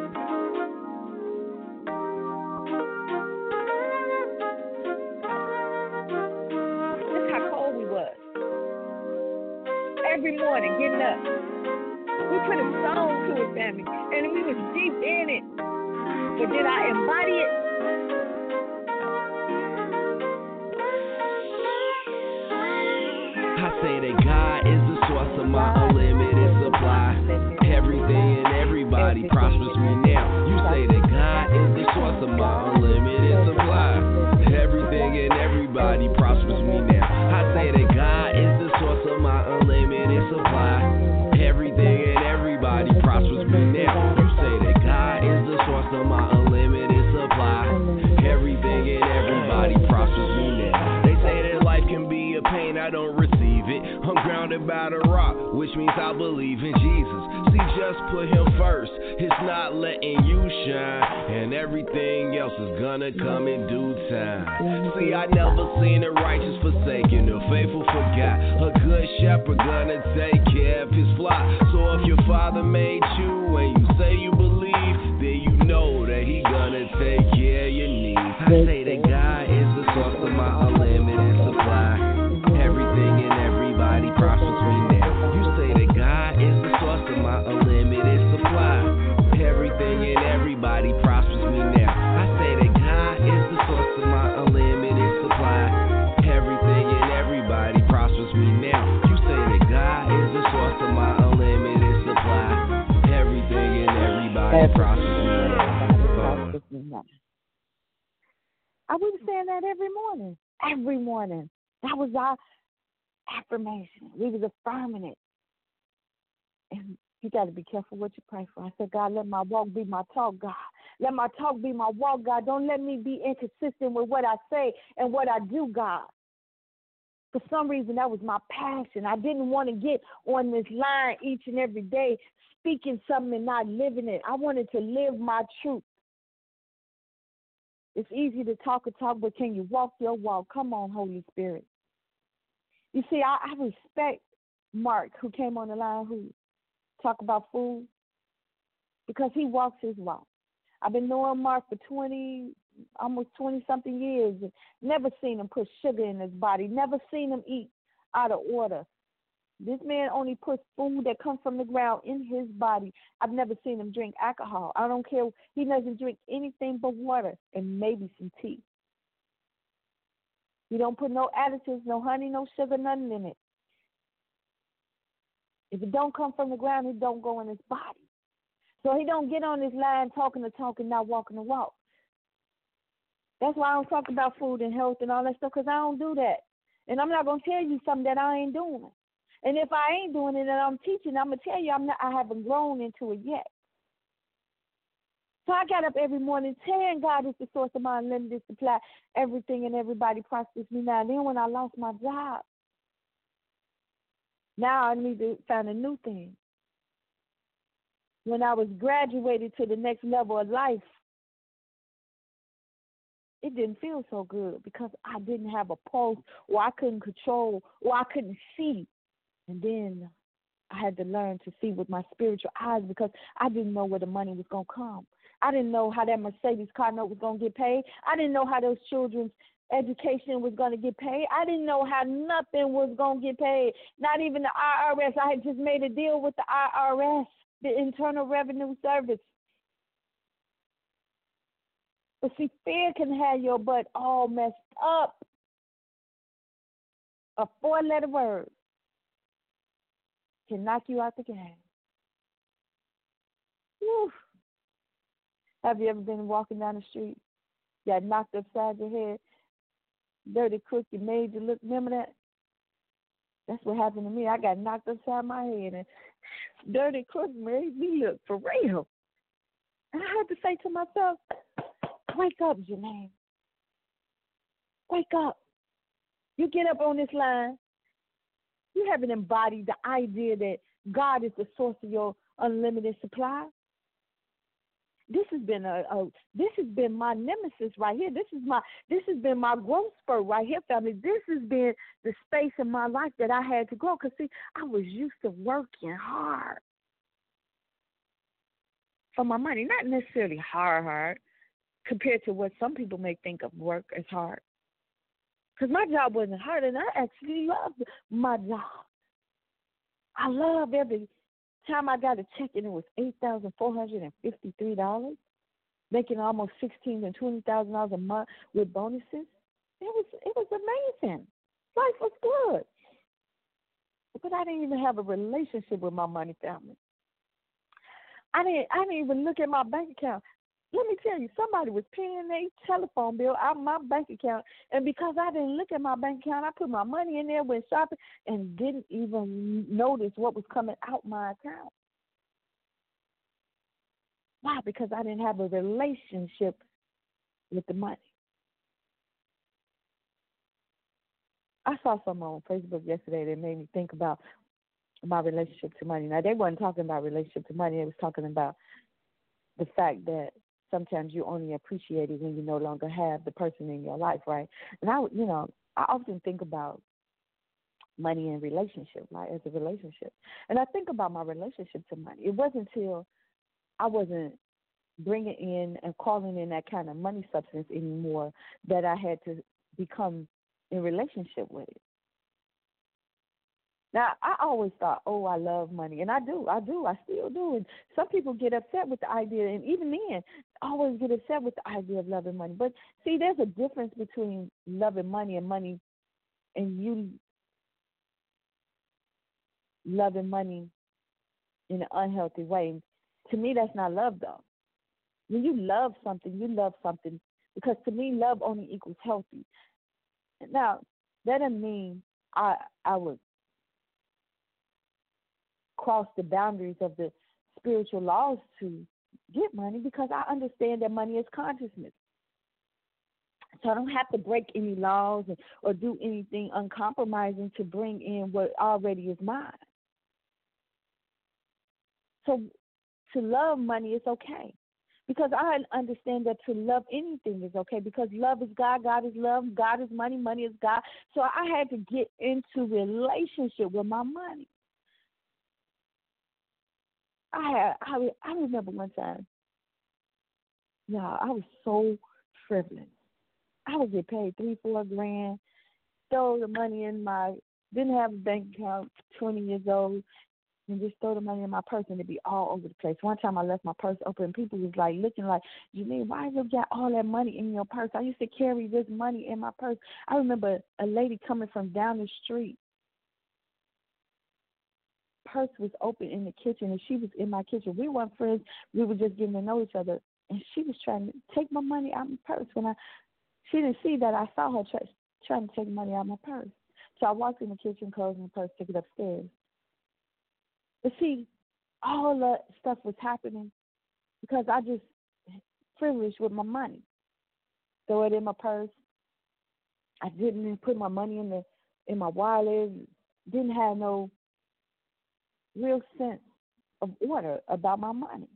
This is how cold we was. Every morning, getting up. We put a song to it, family, and we was deep in it. But did I embody it? I say that God is the source of my unlimited supply. Everything and everybody prospers me now. You say that God is the source of my unlimited supply. Everything and everybody prospers me now. I say that God is the source of my unlimited supply. Everything and everybody prospers me now. You say that God is the source of my unlimited supply. Everything and everybody prospers me now. They say that life can be a pain, I don't receive it. I'm grounded by the rock, which means I believe in Jesus. See, just put him first. It's not letting you shine, and everything else is gonna come in due time. See, I never seen the righteous forsaken, the faithful forgot. A good shepherd gonna take care of his flock. So if your father made you and you say you believe, then you know that he gonna take care of your needs. I say that God is the source of my unlimited supply. Everything and everybody prospers me now. You say that God is the source of my unlimited supply. Everything and everybody prospers me now. I say that God is the source of my unlimited supply. Everything and everybody prospers me now. You say that God is the source of my unlimited supply. Everything and everybody prospers me now. I was saying that every morning. Every morning. That was our affirmation. We was affirming it. And you got to be careful what you pray for. I said, God, let my walk be my talk, God. Let my talk be my walk, God. Don't let me be inconsistent with what I say and what I do, God. For some reason, that was my passion. I didn't want to get on this line each and every day speaking something and not living it. I wanted to live my truth. It's easy to talk a talk, but can you walk your walk? Come on, Holy Spirit. You see, I, I respect Mark, who came on the line, who talked about food, because he walks his walk. I've been knowing Mark for twenty, almost twenty-something years, and never seen him put sugar in his body, never seen him eat out of order. This man only puts food that comes from the ground in his body. I've never seen him drink alcohol. I don't care. He doesn't drink anything but water and maybe some tea. He don't put no additives, no honey, no sugar, nothing in it. If it don't come from the ground, it don't go in his body. So he don't get on this line talking the talk and not walking the walk. That's why I don't talk about food and health and all that stuff, because I don't do that. And I'm not going to tell you something that I ain't doing. And if I ain't doing it and I'm teaching, I'm going to tell you I'm not, I haven't grown into it yet. So I got up every morning saying God is the source of my unlimited supply. Everything and everybody prospers me now. And then when I lost my job, now I need to find a new thing. When I was graduated to the next level of life, it didn't feel so good because I didn't have a pulse, or I couldn't control, or I couldn't see. And then I had to learn to see with my spiritual eyes because I didn't know where the money was going to come. I didn't know how that Mercedes car note was going to get paid. I didn't know how those children's education was going to get paid. I didn't know how nothing was going to get paid, not even the I R S. I had just made a deal with the I R S, the Internal Revenue Service. But see, fear can have your butt all messed up. A four-letter word can knock you out the game. Whew. Have you ever been walking down the street, got knocked upside your head, dirty crook, you made you look, remember that? That's what happened to me. I got knocked upside my head, and dirty crook made me look for real. And I had to say to myself, wake up, Janine. Wake up. You get up on this line. You haven't embodied the idea that God is the source of your unlimited supply. This has been a, a this has been my nemesis right here. This is my this has been my growth spurt right here, family. This has been the space in my life that I had to grow. Because see, I was used to working hard for my money, not necessarily hard, hard, compared to what some people may think of work as hard. Because my job wasn't hard, and I actually loved my job. I love every time I got a check, and it was eight thousand four hundred fifty-three dollars, making almost sixteen thousand dollars and twenty thousand dollars a month with bonuses. It was it was amazing. Life was good. But I didn't even have a relationship with my money, family. I didn't, I didn't even look at my bank account. Let me tell you, somebody was paying their telephone bill out of my bank account, and because I didn't look at my bank account, I put my money in there, went shopping, and didn't even notice what was coming out my account. Why? Because I didn't have a relationship with the money. I saw something on Facebook yesterday that made me think about my relationship to money. Now, they weren't talking about relationship to money. They was talking about the fact that sometimes you only appreciate it when you no longer have the person in your life, right? And I, you know, I often think about money and relationship, right, as a relationship. And I think about my relationship to money. It wasn't until I wasn't bringing in and calling in that kind of money substance anymore that I had to become in relationship with it. Now, I always thought, oh, I love money. And I do. I do. I still do. And some people get upset with the idea, and even men always get upset with the idea of loving money. But, see, there's a difference between loving money and money and you loving money in an unhealthy way. To me, that's not love, though. When you love something, you love something. Because to me, love only equals healthy. Now, that doesn't mean I I would cross the boundaries of the spiritual laws to get money, because I understand that money is consciousness. So I don't have to break any laws or, or do anything uncompromising to bring in what already is mine. So to love money is okay, because I understand that to love anything is okay, because love is God, God is love, God is money, money is God. So I had to get into relationship with my money. I had, I, I remember one time, yeah, I was so frivolous. I would get paid three, four grand, throw the money in my Didn't have a bank account, twenty years old, and just throw the money in my purse and it'd be all over the place. One time I left my purse open and people was like looking like, Janine, why you got all that money in your purse? I used to carry this money in my purse. I remember a lady coming from down the street. Purse was open in the kitchen and she was in my kitchen. We weren't friends. We were just getting to know each other. And she was trying to take my money out of my purse. When I, she didn't see that I saw her try, trying to take money out of my purse. So I walked in the kitchen, closed my purse, took it upstairs. But see, all that stuff was happening because I just privileged with my money. Throw it in my purse. I didn't put my money in the in my wallet. Didn't have no real sense of order about my money.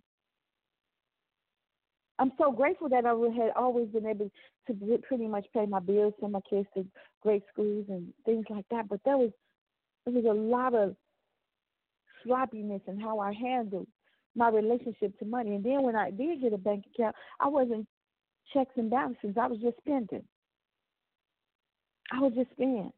I'm so grateful that I had always been able to pretty much pay my bills, send my kids to great schools and things like that. But there was there was a lot of sloppiness in how I handled my relationship to money. And then when I did get a bank account, I wasn't checks and balances. I was just spending. I was just spending.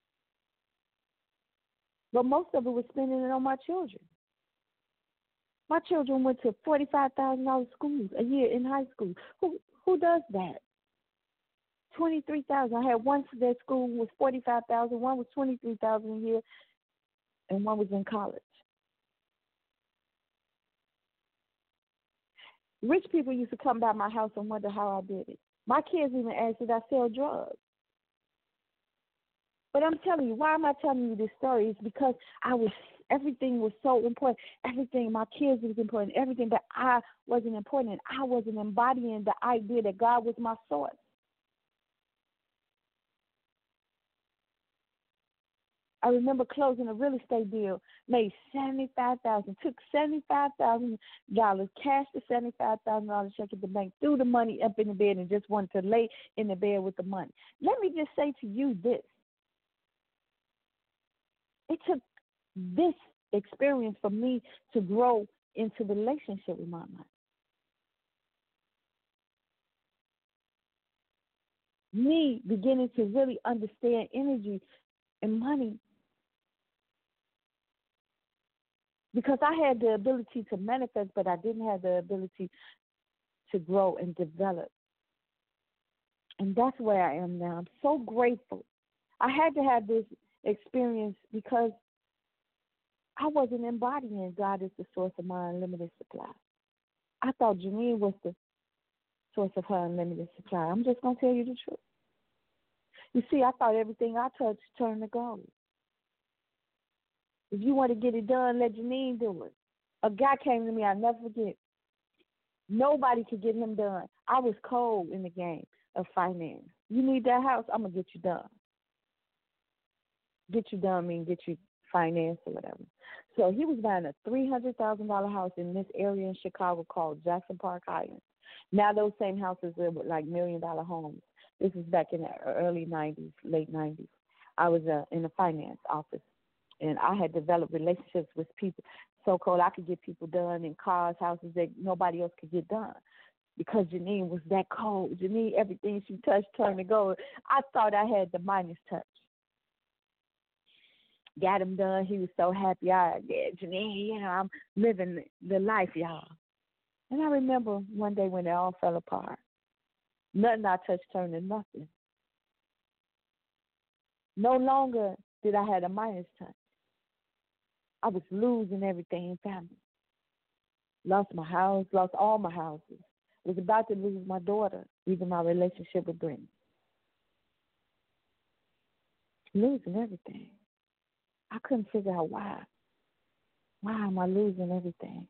But most of it was spending it on my children. My children went to forty-five thousand dollars schools a year in high school. Who who does that? twenty-three thousand dollars. I had one for their school was forty-five thousand dollars, one was twenty-three thousand dollars a year, and one was in college. Rich people used to come by my house and wonder how I did it. My kids even asked, did I sell drugs? But I'm telling you, why am I telling you this story? It's because I was, everything was so important. Everything, my kids was important, everything, but I wasn't important. I wasn't embodying the idea that God was my source. I remember closing a real estate deal, made seventy-five thousand dollars, took seventy-five thousand dollars, cashed the seventy-five thousand dollars check at the bank, threw the money up in the bed and just wanted to lay in the bed with the money. Let me just say to you this. It took this experience for me to grow into the relationship with my money. Me beginning to really understand energy and money, because I had the ability to manifest, but I didn't have the ability to grow and develop. And that's where I am now. I'm so grateful. I had to have this experience because I wasn't embodying God as the source of my unlimited supply. I thought Janine was the source of her unlimited supply. I'm just going to tell you the truth. You see, I thought everything I touched turned to gold. If you want to get it done, let Janine do it. A guy came to me, I'll never forget. Nobody could get him done. I was cold in the game of finance. You need that house, I'm going to get you done. Get you done mean get you financed or whatever. So he was buying a three hundred thousand dollars house in this area in Chicago called Jackson Park Highlands. Now those same houses are like million-dollar homes. This is back in the early nineties, late nineties. I was uh, in the finance office, and I had developed relationships with people so cold I could get people done in cars, houses that nobody else could get done because Janine was that cold. Janine, everything she touched turned to gold. I thought I had the Midas touch. Got him done. He was so happy. I, yeah, Janine, you know, I'm living the life, y'all. And I remember one day when it all fell apart. Nothing I touched turned to nothing. No longer did I have a Midas touch. I was losing everything in family. Lost my house, lost all my houses. Was about to lose my daughter, even my relationship with Brittany. Losing everything. I couldn't figure out why. Why am I losing everything?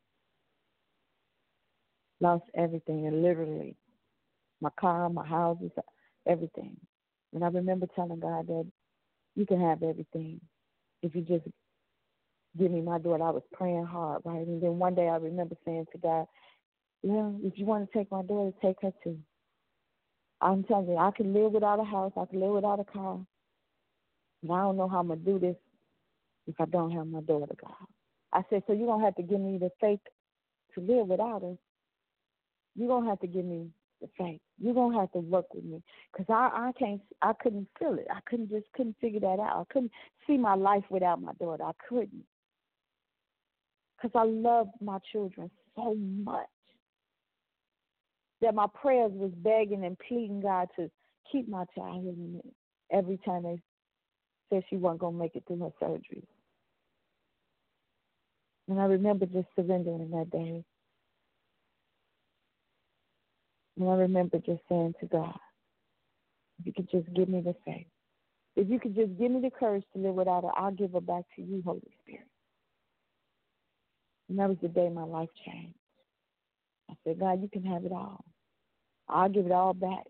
Lost everything, and literally, my car, my houses, everything. And I remember telling God that you can have everything if you just give me my daughter. I was praying hard, right? And then one day I remember saying to God, well, if you want to take my daughter, take her too. I'm telling you, I can live without a house. I can live without a car. And I don't know how I'm going to do this if I don't have my daughter, God. I said, so you're going to have to give me the faith to live without her. You're going to have to give me the faith. You're going to have to work with me because I, I can't, I couldn't feel it. I couldn't just couldn't figure that out. I couldn't see my life without my daughter. I couldn't because I loved my children so much that my prayers was begging and pleading God to keep my child in me every time they said she wasn't going to make it through her surgery. And I remember just surrendering that day. And I remember just saying to God, if you could just give me the faith, if you could just give me the courage to live without her, I'll give her back to you, Holy Spirit. And that was the day my life changed. I said, God, you can have it all. I'll give it all back.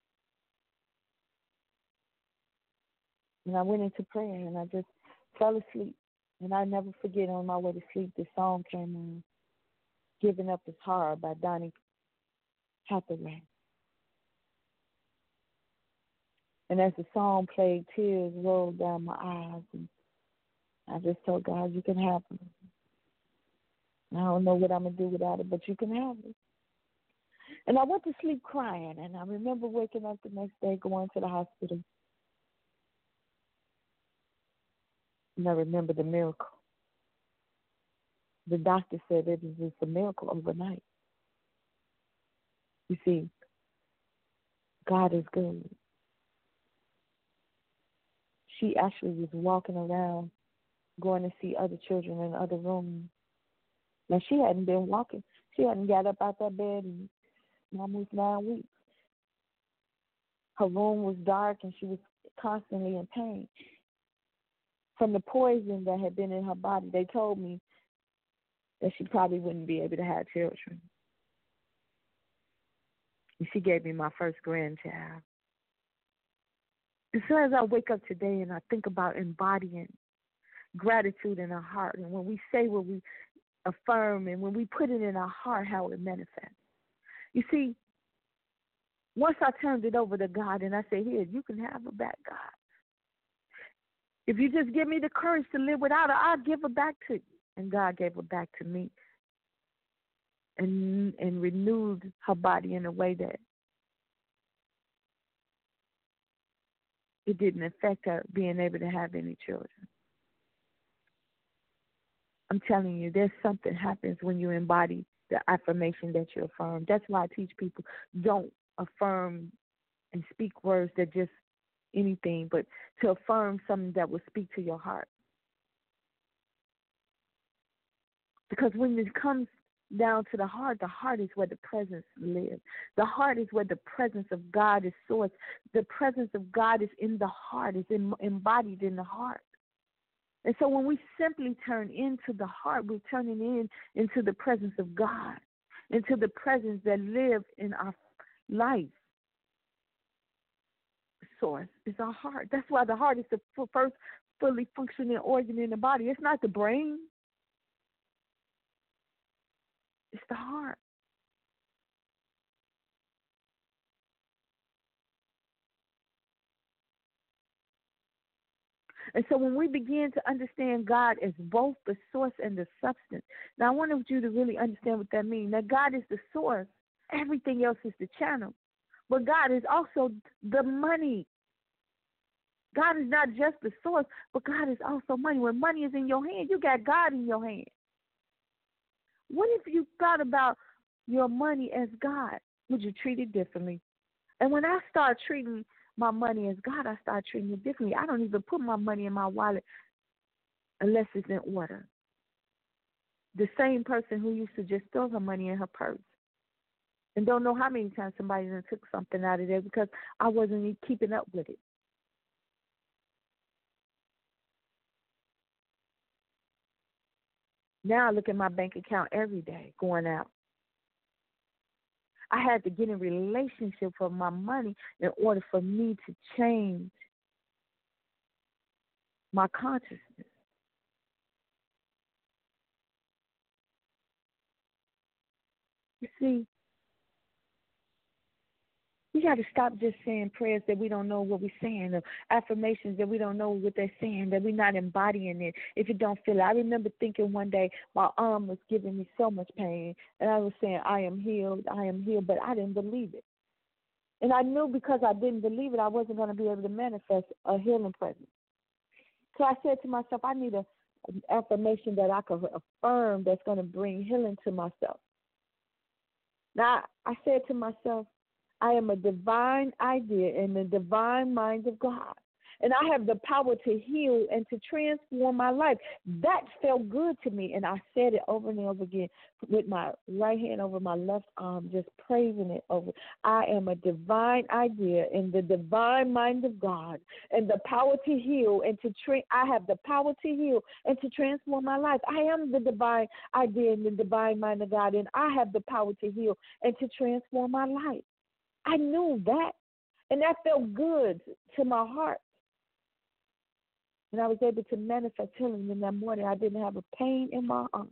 And I went into prayer and I just fell asleep. And I never forget, on my way to sleep, this song came on, Giving Up Is Hard by Donnie Hathaway. And as the song played, tears rolled down my eyes. And I just told God, you can have it. I don't know what I'm going to do without it, but you can have it. And I went to sleep crying. And I remember waking up the next day, going to the hospital. And I remember the miracle. The doctor said it was just a miracle overnight. You see, God is good. She actually was walking around, going to see other children in other rooms. Now, she hadn't been walking. She hadn't got up out that bed in almost nine weeks. Her room was dark, and she was constantly in pain. From the poison that had been in her body, they told me that she probably wouldn't be able to have children. And she gave me my first grandchild. And so as I wake up today and I think about embodying gratitude in our heart, and when we say what we affirm and when we put it in our heart, how it manifests. You see, once I turned it over to God and I said, here, you can have her back, God. If you just give me the courage to live without her, I'll give her back to you. And God gave her back to me and, and renewed her body in a way that it didn't affect her being able to have any children. I'm telling you, there's something happens when you embody the affirmation that you affirm. That's why I teach people, don't affirm and speak words that just anything, but to affirm something that will speak to your heart. Because when it comes down to the heart, the heart is where the presence lives. The heart is where the presence of God is sourced. The presence of God is in the heart, is in, embodied in the heart. And so when we simply turn into the heart, we're turning in into the presence of God, into the presence that lives in our life. Source is our heart. That's why the heart is the first fully functioning organ in the body. It's not the brain. It's the heart. And so when we begin to understand God as both the source and the substance, now I wanted you to really understand what that means. That God is the source. Everything else is the channel. But God is also the money. God is not just the source, but God is also money. When money is in your hand, you got God in your hand. What if you thought about your money as God? Would you treat it differently? And when I start treating my money as God, I start treating it differently. I don't even put my money in my wallet unless it's in order. The same person who used to just throw her money in her purse and don't know how many times somebody done took something out of there because I wasn't even keeping up with it. Now I look at my bank account every day going out. I had to get in relationship with my money in order for me to change my consciousness. You see, we got to stop just saying prayers that we don't know what we're saying, or affirmations that we don't know what they're saying, that we're not embodying it if you don't feel it. I remember thinking one day my arm was giving me so much pain, and I was saying, I am healed, I am healed, but I didn't believe it. And I knew because I didn't believe it, I wasn't going to be able to manifest a healing presence. So I said to myself, I need a, an affirmation that I could affirm that's going to bring healing to myself. Now, I said to myself, I am a divine idea in the divine mind of God. And I have the power to heal and to transform my life. That felt good to me. And I said it over and over again with my right hand over my left arm, just praising it over. I am a divine idea in the divine mind of God and the power to heal and to tra- I have the power to heal and to transform my life. I am the divine idea in the divine mind of God, and I have the power to heal and to transform my life. I knew that, and that felt good to my heart. And I was able to manifest healing in that morning. I didn't have a pain in my arm.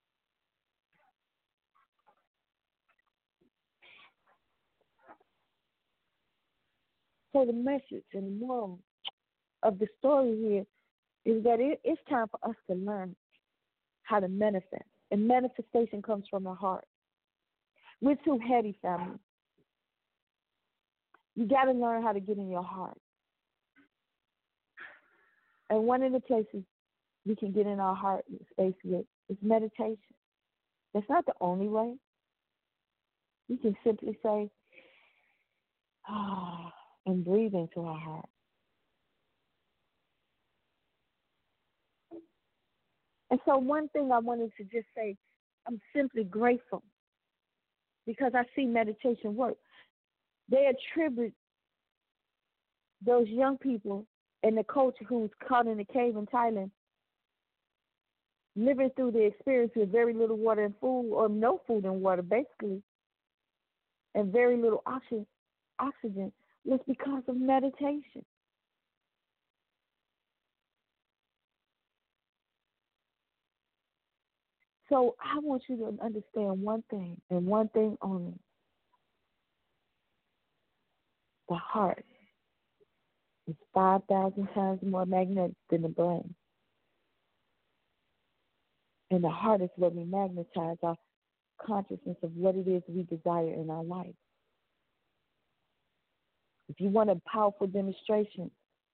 So the message and the moral of the story here is that it, it's time for us to learn how to manifest. And manifestation comes from the heart. We're too heady, family. You got to learn how to get in your heart. And one of the places we can get in our heart space with is meditation. That's not the only way. We can simply say, ah, and breathe into our heart. And so one thing I wanted to just say, I'm simply grateful because I see meditation work. They attribute those young people and the culture who's caught in a cave in Thailand, living through the experience with very little water and food, or no food and water, basically, and very little oxygen, oxygen was because of meditation. So I want you to understand one thing, and one thing only. The heart is five thousand times more magnetic than the brain. And the heart is what we magnetize our consciousness of what it is we desire in our life. If you want a powerful demonstration,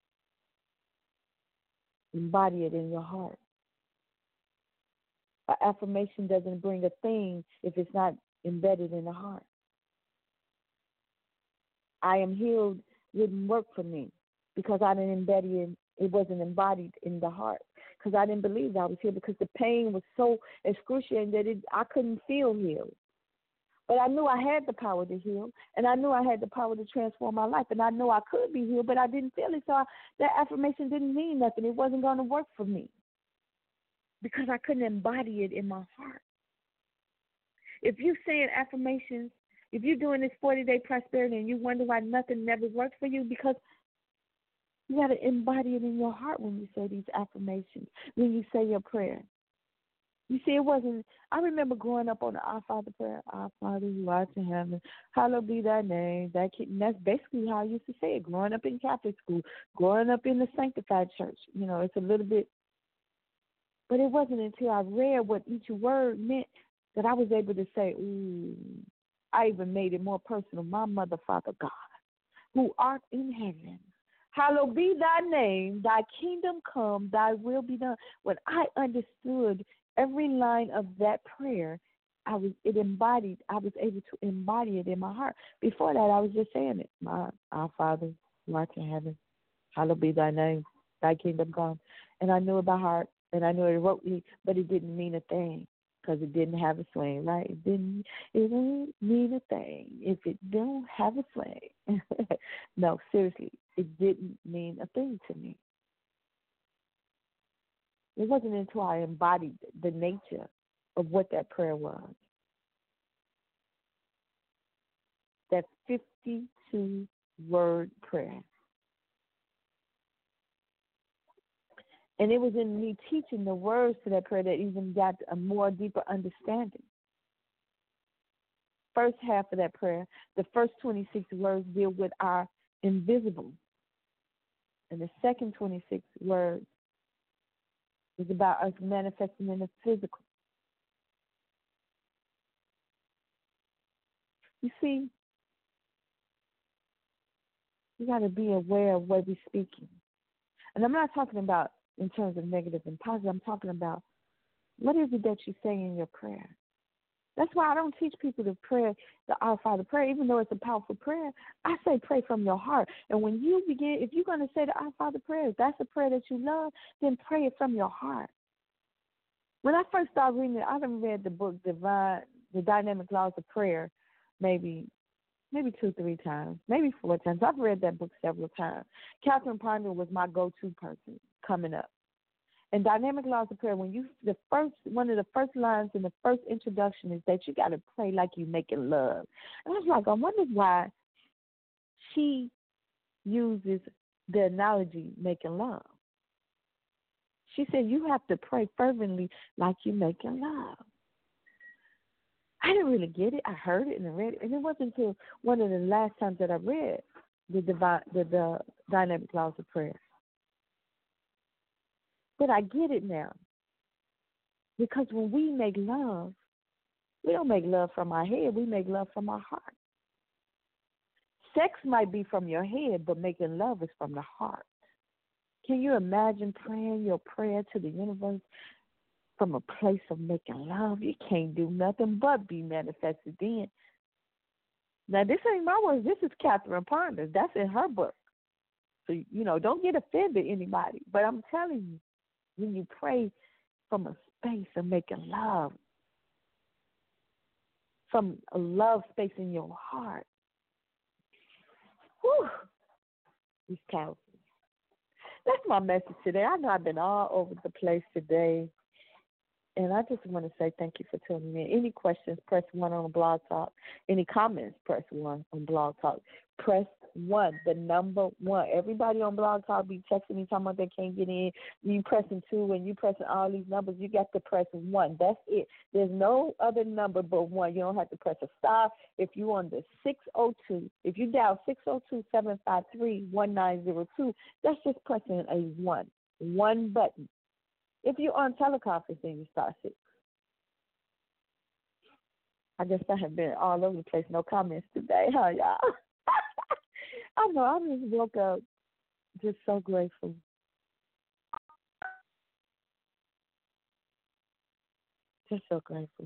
embody it in your heart. An affirmation doesn't bring a thing if it's not embedded in the heart. I am healed wouldn't work for me because I didn't embody it. It wasn't embodied in the heart because I didn't believe I was healed because the pain was so excruciating that it, I couldn't feel healed. But I knew I had the power to heal, and I knew I had the power to transform my life, and I knew I could be healed, but I didn't feel it, so I, that affirmation didn't mean nothing. It wasn't going to work for me because I couldn't embody it in my heart. If you're saying affirmations, if you're doing this forty-day prosperity and you wonder why nothing never works for you, because you got to embody it in your heart when you say these affirmations, when you say your prayer. You see, it wasn't, I remember growing up on the Our Father prayer, Our Father who art in heaven, hallowed be thy name. That kid, and that's basically how I used to say it, growing up in Catholic school, growing up in the sanctified church. You know, it's a little bit, but it wasn't until I read what each word meant that I was able to say, ooh, I even made it more personal. My mother, Father God, who art in heaven, hallowed be thy name, thy kingdom come, thy will be done. When I understood every line of that prayer, I was it embodied, I was able to embody it in my heart. Before that, I was just saying it. My, our Father, who art in heaven, hallowed be thy name, thy kingdom come. And I knew it by heart, and I knew it wrote me, but it didn't mean a thing. Because it didn't have a swing, right? It didn't. It didn't mean a thing if it don't have a swing. No, seriously, it didn't mean a thing to me. It wasn't until I embodied the nature of what that prayer was. That fifty-two word prayer. And it was in me teaching the words to that prayer that even got a more deeper understanding. First half of that prayer, the first twenty-six words deal with our invisible. And the second twenty-six words is about us manifesting in the physical. You see, We got to be aware of what we're speaking. And I'm not talking about in terms of negative and positive. I'm talking about what is it that you say in your prayer. That's why I don't teach people to pray the Our Father prayer, even though it's a powerful prayer. I say pray from your heart. And when you begin, if you're going to say the Our Father prayer, if that's a prayer that you love, then pray it from your heart. When I first started reading it, I done read the book Divine, The Dynamic Laws of Prayer, maybe maybe two, three times, maybe four times. I've read that book several times. Catherine Ponder was my go-to person coming up. And Dynamic Laws of Prayer, when you the first one of the first lines in the first introduction is that you got to pray like you making love. And I was like, I wonder why she uses the analogy making love. She said you have to pray fervently like you making love. I didn't really get it. I heard it and I read it, and it wasn't until one of the last times that I read the divine, the, the Dynamic Laws of Prayer. But I get it now. Because when we make love, we don't make love from our head, we make love from our heart. Sex might be from your head, but making love is from the heart. Can you imagine praying your prayer to the universe from a place of making love? You can't do nothing but be manifested then. Now, this ain't my words. This is Catherine Ponder. That's in her book. So, you know, don't get offended, anybody. But I'm telling you, when you pray from a space of making love, from a love space in your heart, whew, it's powerful. That's my message today. I know I've been all over the place today, and I just want to say thank you for tuning in. Any questions, press one on Blog Talk. Any comments, press one on Blog Talk. Press one, the number one. Everybody on Blog Talk be texting me talking about they can't get in. You pressing two and you pressing all these numbers. You got to press one. That's it. There's no other number but one. You don't have to press a star. If you on the six oh two, if you dial six oh two, seven five three, one nine zero two, that's just pressing a one. One button. If you're on teleconference, then you start six. I guess I have been all over the place. No comments today, huh, y'all? I know, I just woke up just so grateful. Just so grateful.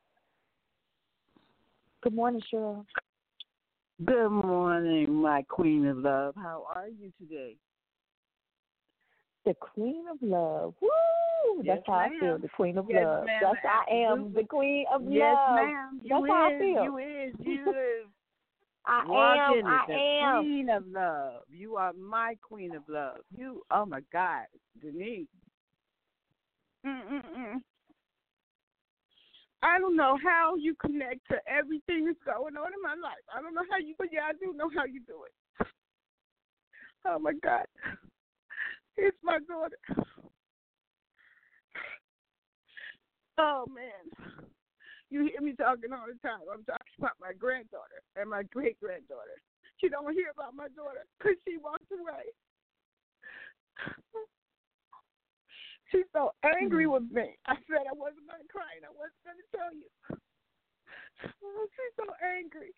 Good morning, Cheryl. Good morning, my queen of love. How are you today? The queen of love. Woo! Yes, That's how ma'am. I feel, the queen of Yes, love. ma'am. That's how I am, Absolutely. the queen of yes, love. ma'am. You That's is, how I feel. You is, you is. I Walking am, I the am. queen of love. You are my queen of love. You, oh my God, Denise. Mm-mm-mm. I don't know how you connect to everything that's going on in my life. I don't know how you, but yeah, I do know how you do it. Oh my God. It's my daughter. Oh man. You hear me talking all the time. I'm talking about my granddaughter and my great-granddaughter. She don't hear about my daughter because she walked away. She's so angry with me. I said I wasn't going to cry and I wasn't going to tell you. She's so angry.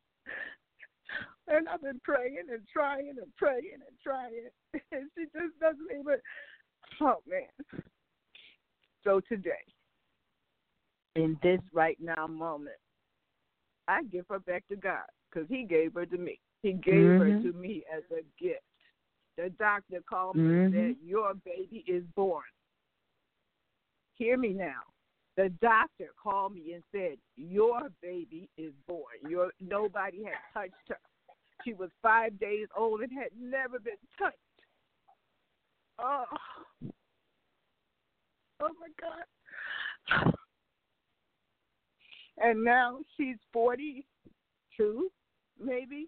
And I've been praying and trying and praying and trying. And she just doesn't even, oh man. So today, in this right now moment, I give her back to God because he gave her to me. He gave mm-hmm. her to me as a gift. The doctor called me mm-hmm. and said, your baby is born. Hear me now. The doctor called me and said, your baby is born. Your Nobody had touched her. She was five days old and had never been touched. Oh, oh my God. And now she's forty-two, maybe.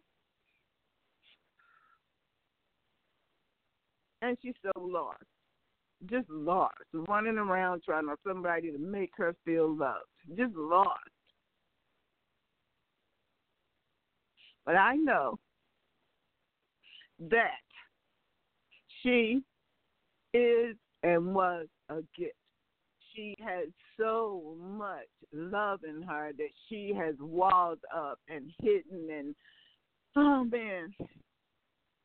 And she's so lost. Just lost. Running around trying for somebody to make her feel loved. Just lost. But I know that she is and was a gift. She has so much love in her that she has walled up and hidden and, oh man,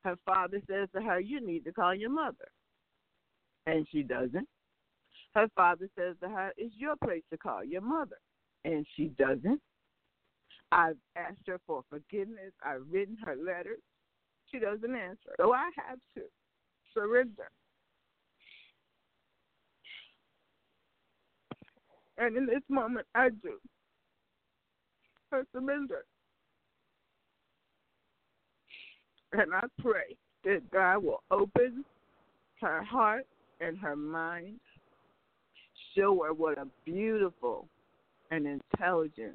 Her father says to her, you need to call your mother. And she doesn't. Her father says to her, it's your place to call your mother. And she doesn't. I've asked her for forgiveness. I've written her letters. She doesn't answer. So I have to surrender. And in this moment, I do. I surrender. And I pray that God will open her heart and her mind, show her what a beautiful and intelligent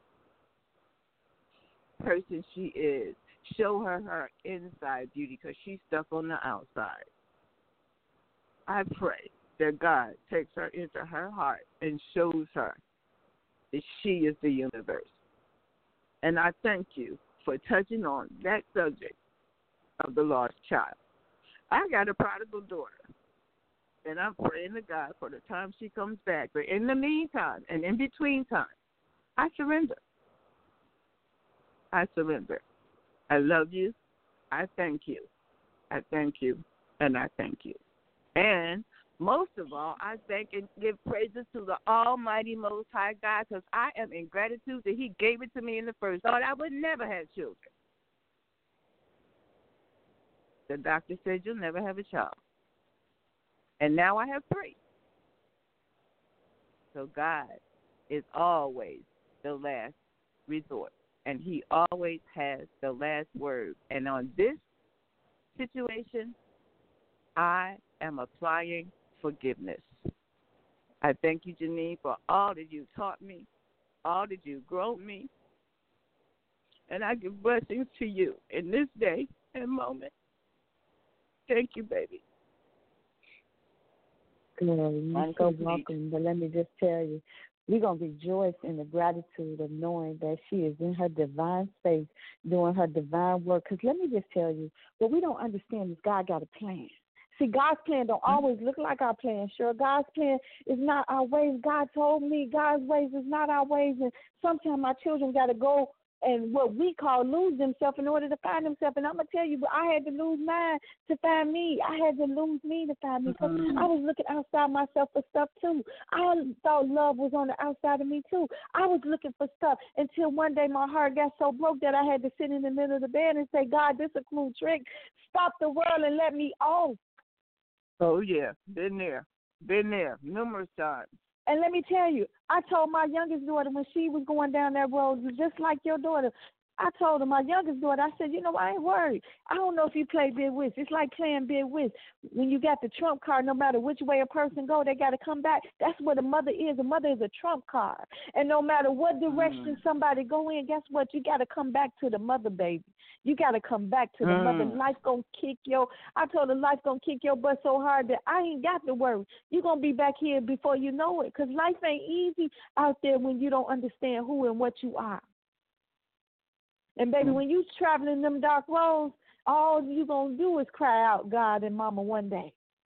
person she is. Show her her inside beauty because she's stuck on the outside. I pray that God takes her into her heart and shows her that she is the universe. And I thank you for touching on that subject of the lost child. I got a prodigal daughter, and I'm praying to God for the time she comes back. But in the meantime and in between time, I surrender. I surrender. I love you. I thank you. I thank you, and I thank you. And most of all, I thank and give praises to the Almighty Most High God because I am in gratitude that He gave it to me in the first. Thought I would never have children. The doctor said you'll never have a child. And now I have three. So God is always the last resort. And He always has the last word. And on this situation, I am applying forgiveness. I thank you, Janine, for all that you taught me, all that you grown me. And I give blessings to you in this day and moment. Thank you, baby. Glory, you're so welcome. But let me just tell you, we're going to rejoice in the gratitude of knowing that she is in her divine space, doing her divine work. Because let me just tell you, what we don't understand is God got a plan. See, God's plan don't always look like our plan. Sure, God's plan is not our ways. God told me God's ways is not our ways. And sometimes my children got to go and what we call lose themselves in order to find themselves. And I'm going to tell you, but I had to lose mine to find me. I had to lose me to find me. Because mm-hmm. I was looking outside myself for stuff, too. I thought love was on the outside of me, too. I was looking for stuff until one day my heart got so broke that I had to sit in the middle of the bed and say, God, this is a cool trick. Stop the world and let me off. Oh, yeah. Been there. Been there numerous times. And let me tell you, I told my youngest daughter when she was going down that road, just like your daughter, I told her, my youngest daughter, I said, you know, I ain't worried. I don't know if you play bid whist. It's like playing bid whist. When you got the trump card, no matter which way a person go, they got to come back. That's what a mother is. A mother is a trump card. And no matter what direction mm. somebody go in, guess what? You got to come back to the mother, baby. You got to come back to the mm. mother. Life going to kick your, I told her life going to kick your butt so hard that I ain't got to worry. You're going to be back here before you know it, because life ain't easy out there when you don't understand who and what you are. And, baby, mm. when you traveling them dark roads, all you going to do is cry out, God and Mama, one day.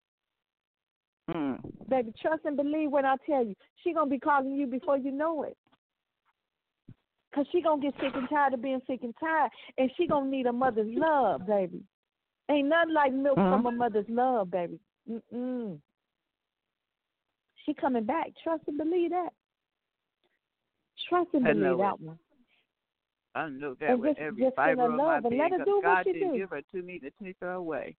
Mm. Baby, trust and believe when I tell you. She going to be calling you before you know it. Because she going to get sick and tired of being sick and tired, and she going to need a mother's love, baby. Ain't nothing like milk mm. from a mother's love, baby. Mm-mm. She coming back. Trust and believe that. Trust and believe that it. one. I know that and with just, every just fiber of my being, being, because God didn't do. give her to me to take her away.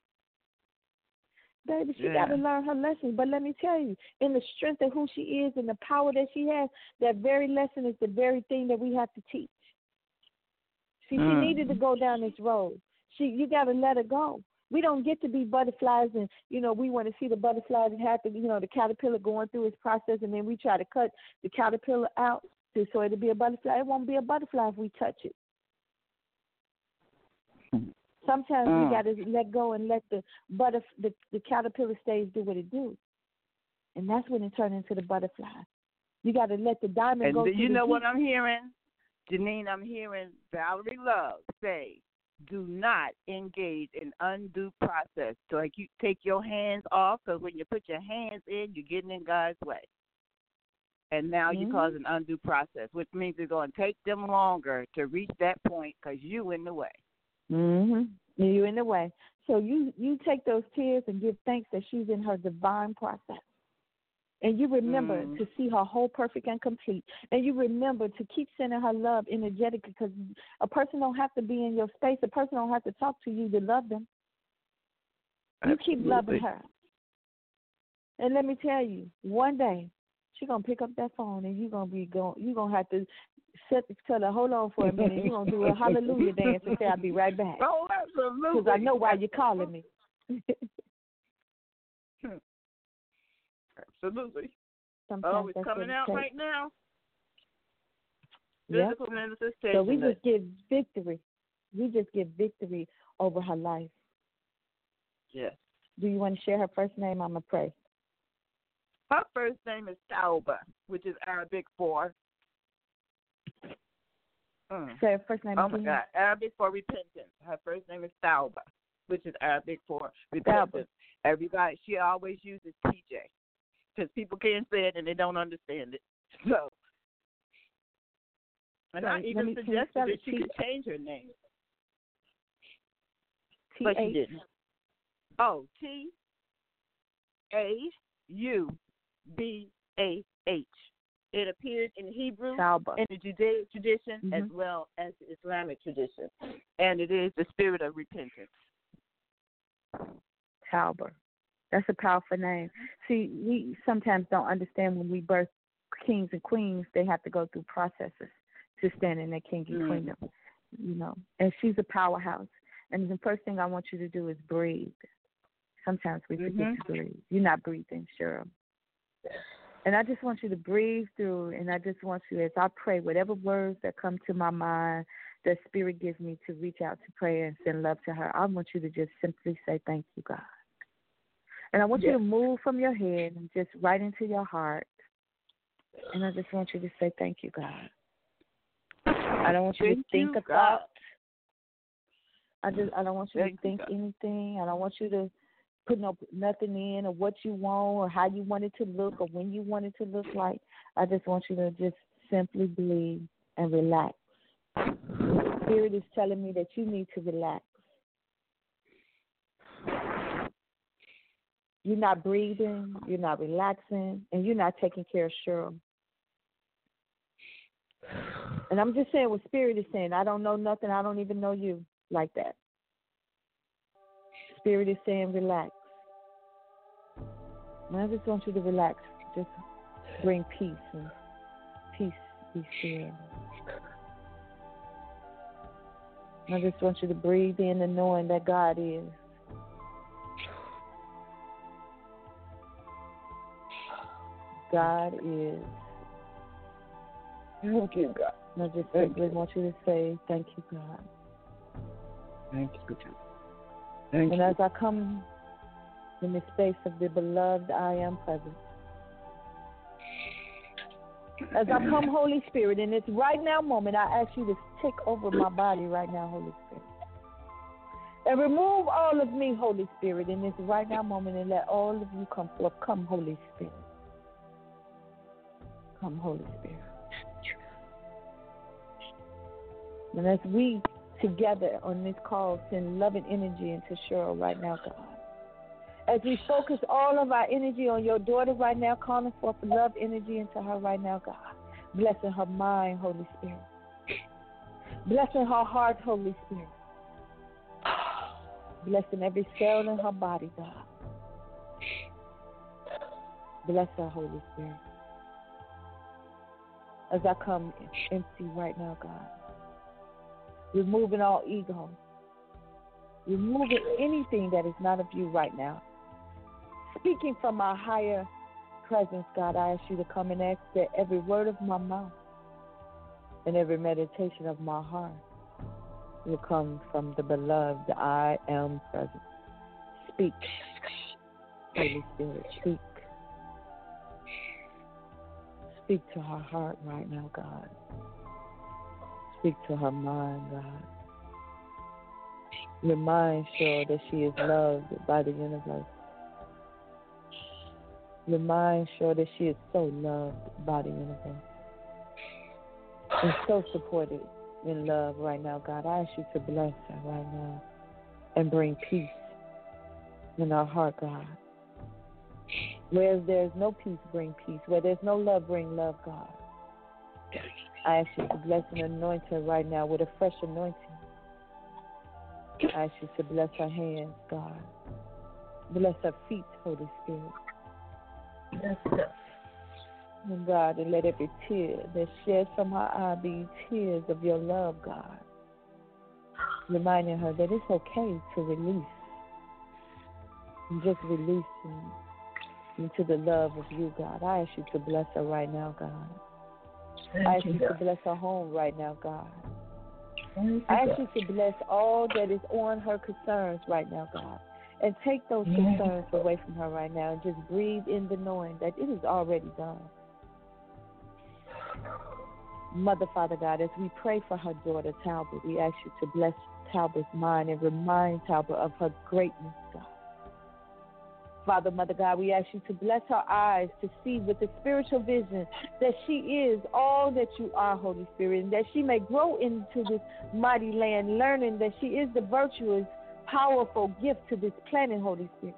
Baby, she yeah. got to learn her lesson. But let me tell you, in the strength of who she is and the power that she has, that very lesson is the very thing that we have to teach. See, mm. she needed to go down this road. She, you got to let her go. We don't get to be butterflies and, you know, we want to see the butterflies and have to, you know, the caterpillar going through its process, and then we try to cut the caterpillar out to, so it'll be a butterfly. It won't be a butterfly if we touch it. Sometimes mm. we got to let go and let the, butterf- the the caterpillar stage do what it do. And that's when it turns into the butterfly. You got to let the diamond and go you through know the what heat. I'm hearing? Janine, I'm hearing Valerie Love say, do not engage in undue process. So like you take your hands off, because when you put your hands in, you're getting in God's way. And now mm-hmm. you cause an undue process, which means it's going to take them longer to reach that point because you in the way. Mm-hmm. You in the way. So you, you take those tears and give thanks that she's in her divine process. And you remember Mm. to see her whole, perfect, and complete. And you remember to keep sending her love energetically, because a person don't have to be in your space. A person don't have to talk to you to love them. You Absolutely. keep loving her. And let me tell you, one day she's gonna pick up that phone and you're gonna be going. You're gonna have to sit, tell her, hold on for a minute. You're gonna do a hallelujah dance and say, "I'll be right back." Oh, absolutely. Because I know why you're calling me. Absolutely. Sometimes Oh, it's that's what coming it out takes. right now. Yep. Physical manifestation. So we just give victory. We just give victory over her life. Yes. Do you want to share her first name? I'm going to pray. Her first name is Tauba, which is Arabic for. Mm. Say her first name Oh, my again. God. Arabic for repentance. Her first name is Tauba, which is Arabic for repentance. Tauba. Everybody, she always uses T J because people can't say it and they don't understand it. So, and I Sorry, let even me- can you suggested spell that it? she T- could change her name, T but she H. didn't. Oh, T A U B A H. It appears in Hebrew Tauba. in the Judaic tradition Mhm. as well as the Islamic tradition, and it is the spirit of repentance. Tauber. That's a powerful name. See, we sometimes don't understand when we birth kings and queens, they have to go through processes to stand in their king and Mm. queendom. You know, and she's a powerhouse. And the first thing I want you to do is breathe. Sometimes we forget Mhm. to breathe. You're not breathing, Cheryl. And I just want you to breathe through, and I just want you, as I pray, whatever words that come to my mind, that Spirit gives me to reach out to pray and send love to her, I want you to just simply say, thank you, God. And I want Yes. you to move from your head and just right into your heart. And I just want you to say, thank you, God. I don't want you Thank to think you, a God. thought. I just I don't want you Thank to you, think God. anything. I don't want you to put no nothing in or what you want or how you want it to look or when you want it to look like. I just want you to just simply believe and relax. Spirit is telling me that you need to relax. You're not breathing, you're not relaxing, and you're not taking care of Cheryl. And I'm just saying what Spirit is saying. I don't know nothing. I don't even know you like that. Spirit is saying relax. And I just want you to relax. Just bring peace and peace be still. And I just want you to breathe in and knowing that God is. God is. Thank you, God. And I just Thank simply you. want you to say, thank you, God. Thank you, God. Thank And you. as I come in the space of the beloved, I am present. As I come, Holy Spirit, in this right now moment, I ask you to take over my body right now, Holy Spirit. And remove all of me, Holy Spirit, in this right now moment, and let all of you come forth. Come, Holy Spirit. Come, Holy Spirit. And as we together on this call send loving energy into Cheryl right now, God. As we focus all of our energy on your daughter right now, calling forth love energy into her right now, God. Blessing her mind, Holy Spirit. Blessing her heart, Holy Spirit. Blessing every cell in her body, God. Bless her, Holy Spirit. As I come empty right now, God. Removing all ego. Removing anything that is not of you right now. Speaking from my higher presence, God, I ask you to come and ask that every word of my mouth and every meditation of my heart will come from the beloved I am present. Speak, Holy Spirit, speak. Speak to her heart right now, God. Speak to her mind, God. Remind Cheryl that she is loved by the universe. Remind Cheryl that she is so loved by the universe. And so supported in love right now, God. I ask you to bless her right now and bring peace in her heart, God. Where there's no peace, bring peace. Where there's no love, bring love, God. I ask you to bless and anoint her right now with a fresh anointing. I ask you to bless her hands, God. Bless her feet, Holy Spirit. Yes, sir. And God, and let every tear that shed from her eye be tears of your love, God. Reminding her that it's okay to release. And just releasing into the love of you, God. I ask you to bless her right now, God. Thank I ask you, you God. to bless her home right now, God. Thank you, I ask God. you to bless all that is on her concerns right now, God. And take those Yes. concerns away from her right now and just breathe in the knowing that it is already done. Mother, Father God, as we pray for her daughter, Talbot, we ask you to bless Talbot's mind and remind Talbot of her greatness, God. Father, Mother God, we ask you to bless her eyes to see with the spiritual vision that she is all that you are, Holy Spirit, and that she may grow into this mighty land, learning that she is the virtuous, powerful gift to this planet, Holy Spirit.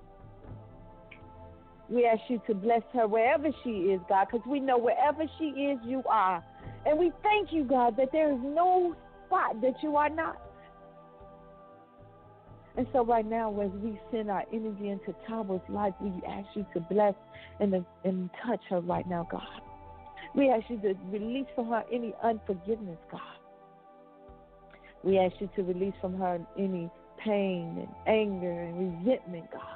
We ask you to bless her wherever she is, God, because we know wherever she is, you are. And we thank you, God, that there is no spot that you are not. And so right now, as we send our energy into Talbot's life, we ask you to bless and, and touch her right now, God. We ask you to release from her any unforgiveness, God. We ask you to release from her any pain and anger and resentment, God.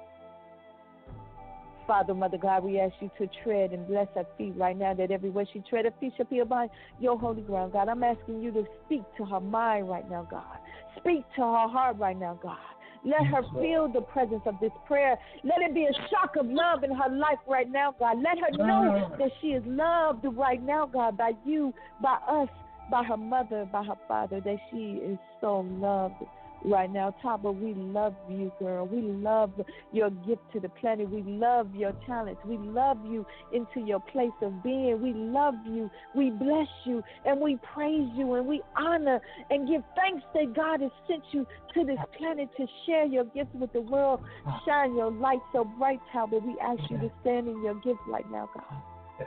Father, Mother God, we ask you to tread and bless her feet right now, that everywhere she tread, her feet shall be upon your holy ground, God. I'm asking you to speak to her mind right now, God. Speak to her heart right now, God. Let her feel the presence of this prayer. Let it be a shock of love in her life right now, God. Let her know that she is loved right now, God, by you, by us, by her mother, by her father, that she is so loved right now. Talbot, we love you, girl. We love your gift to the planet. We love your talents. We love you into your place of being. We love you. We bless you, and we praise you, and we honor and give thanks that God has sent you to this planet to share your gifts with the world. Shine your light so bright, Talbot. We ask you to stand in your gift right now, God.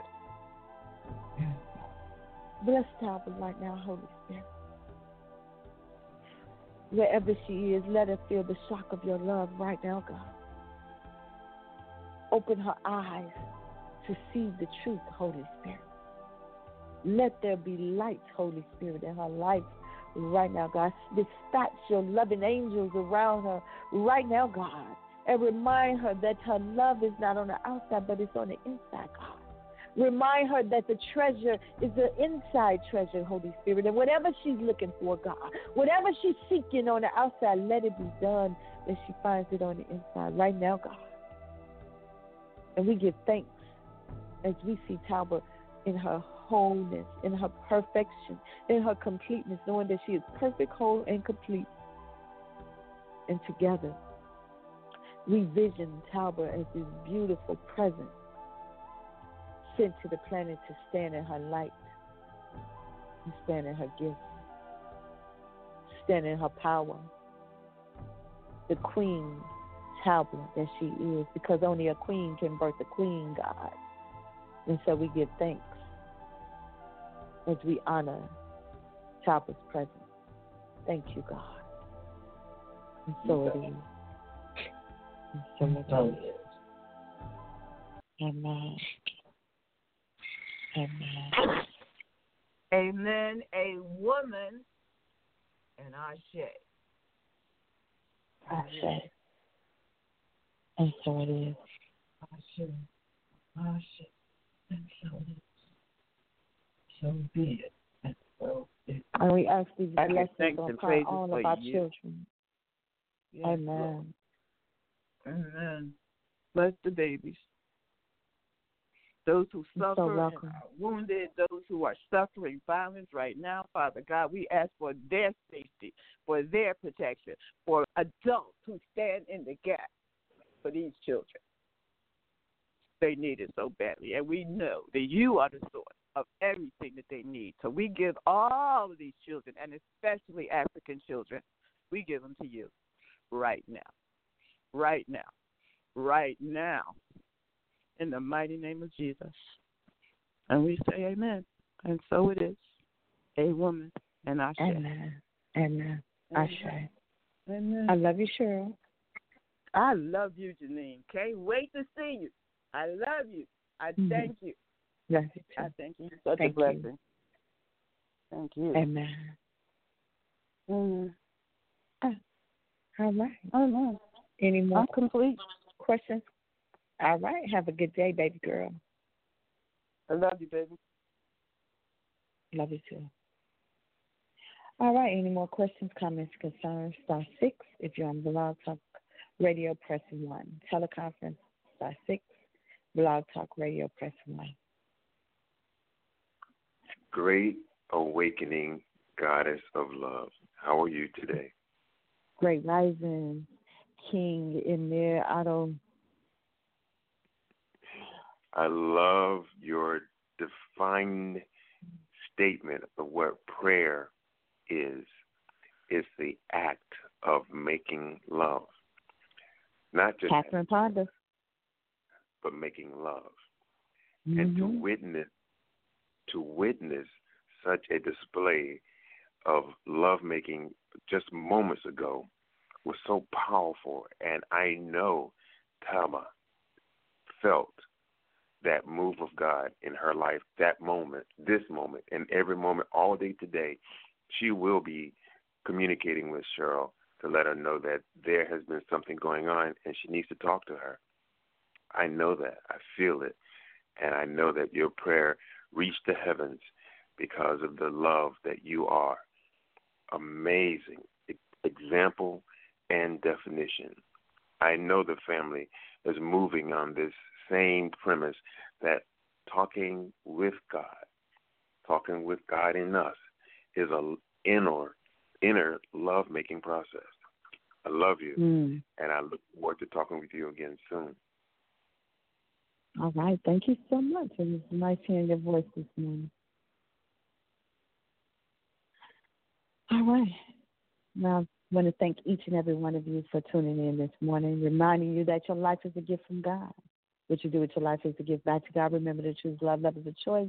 Bless Talbot right now, Holy Spirit. Wherever she is, let her feel the shock of your love right now, God. Open her eyes to see the truth, Holy Spirit. Let there be light, Holy Spirit, in her life right now, God. Dispatch your loving angels around her right now, God, and remind her that her love is not on the outside, but it's on the inside, God. Remind her that the treasure is the inside treasure, Holy Spirit. And whatever she's looking for, God, whatever she's seeking on the outside, let it be done that she finds it on the inside right now, God. And we give thanks as we see Talbot in her wholeness, in her perfection, in her completeness, knowing that she is perfect, whole, and complete. And together, we vision Talbot as this beautiful presence sent to the planet to stand in her light, and stand in her gift, stand in her power. The queen Talbot that she is, because only a queen can birth a queen, God. And so we give thanks as we honor Talbot's presence. Thank you, God. And so it is. And so it is. Amen. Amen. Amen. A woman, and Ashe. Ashe. And so it is. Ashe. Ashe. And so it is. So be it. And so it is. And we ask these I give blessings thanks on and praises all for of our you. children. Yes, Amen. Lord. Amen. Bless the babies. Those who You're suffer so and welcome. are wounded, those who are suffering violence right now, Father God, we ask for their safety, for their protection, for adults who stand in the gap for these children. They need it so badly, and we know that you are the source of everything that they need. So we give all of these children, and especially African children, we give them to you right now. right now, right now, in the mighty name of Jesus. And we say amen. And so it is. A woman, and I say. Amen. Amen. I say. Amen. I love you, Cheryl. I love you, Janine. Can't wait to see you. I love you. I Mm-hmm. thank you. Love you too. I thank you. Such thank a blessing. You. Thank you. Amen. Mm. Uh, all right. Amen. Any more I'm complete. questions? All right. Have a good day, baby girl. I love you, baby. Love you too. All right. Any more questions, comments, concerns? Star six. If you're on Blog Talk Radio, press one. Teleconference, star six. Blog Talk Radio, press one. Great Awakening Goddess of Love. How are you today? Great Rising, King Emir Otto. I love your defined statement of what prayer is. It's the act of making love. Not just Catherine Ponder. but making love. Mm-hmm. And to witness to witness such a display of love making just moments ago was so powerful. And I know Tama felt that move of God in her life, that moment, this moment, and every moment, all day today. She will be communicating with Cheryl to let her know that there has been something going on and she needs to talk to her. I know that. I feel it. And I know that your prayer reached the heavens because of the love that you are. Amazing example and definition. I know the family is moving on this same premise that talking with God, talking with God in us, is an inner, inner love-making process. I love you, mm. and I look forward to talking with you again soon. All right. Thank you so much. It was nice hearing your voice this morning. All right. Now, I want to thank each and every one of you for tuning in this morning, reminding you that your life is a gift from God. What you do with your life is to give back to God. Remember to choose love. Love is a choice.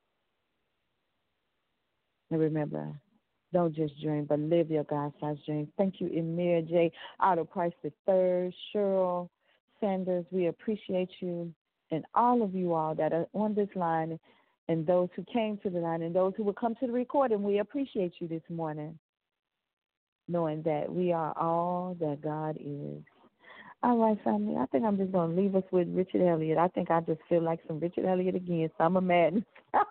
And remember, don't just dream, but live your God-sized dream. Thank you, Emir J. Otto Price the third, Cheryl Sanders. We appreciate you and all of you all that are on this line and those who came to the line and those who will come to the recording. We appreciate you this morning, knowing that we are all that God is. All right, family, I think I'm just going to leave us with Richard Elliott. I think I just feel like some Richard Elliott again, Summer Madness.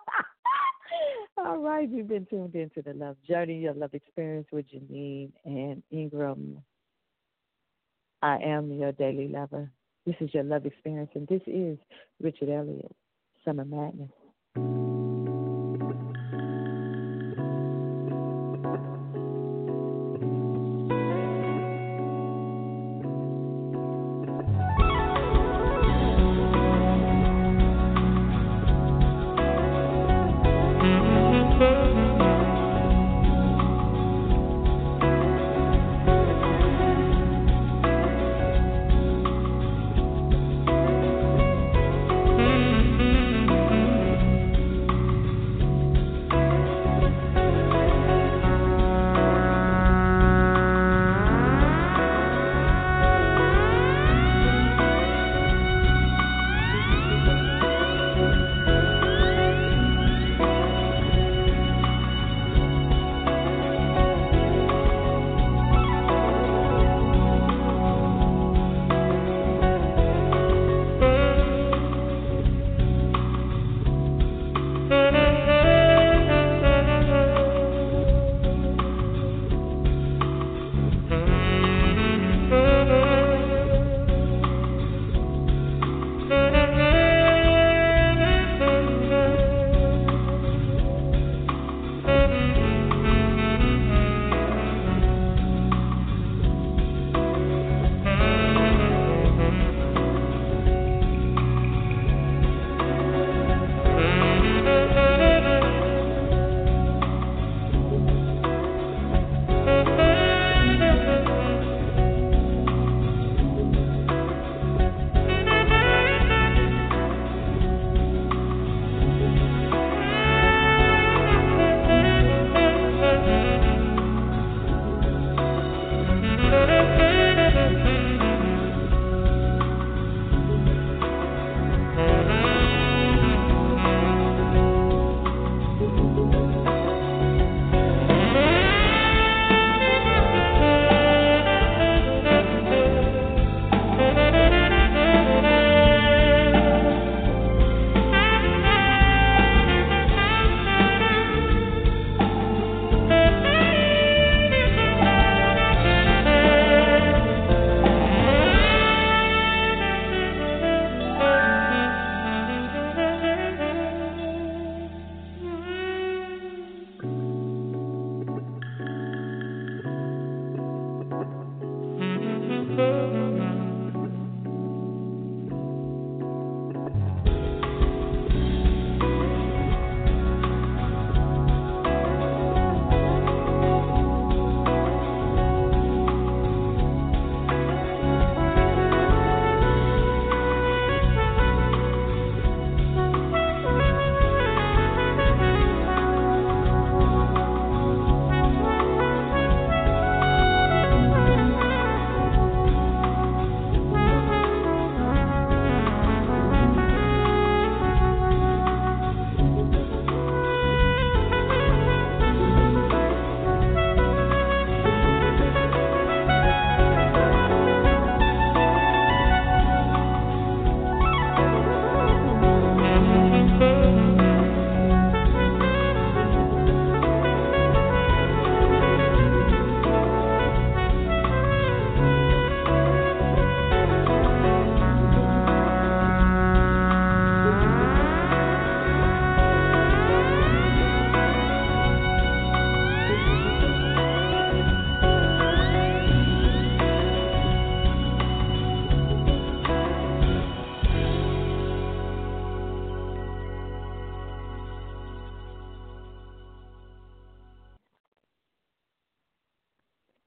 All right, you've been tuned into the Love Journey, your love experience with Janine and Ingram. I am your daily lover. This is your love experience, and this is Richard Elliott, Summer Madness.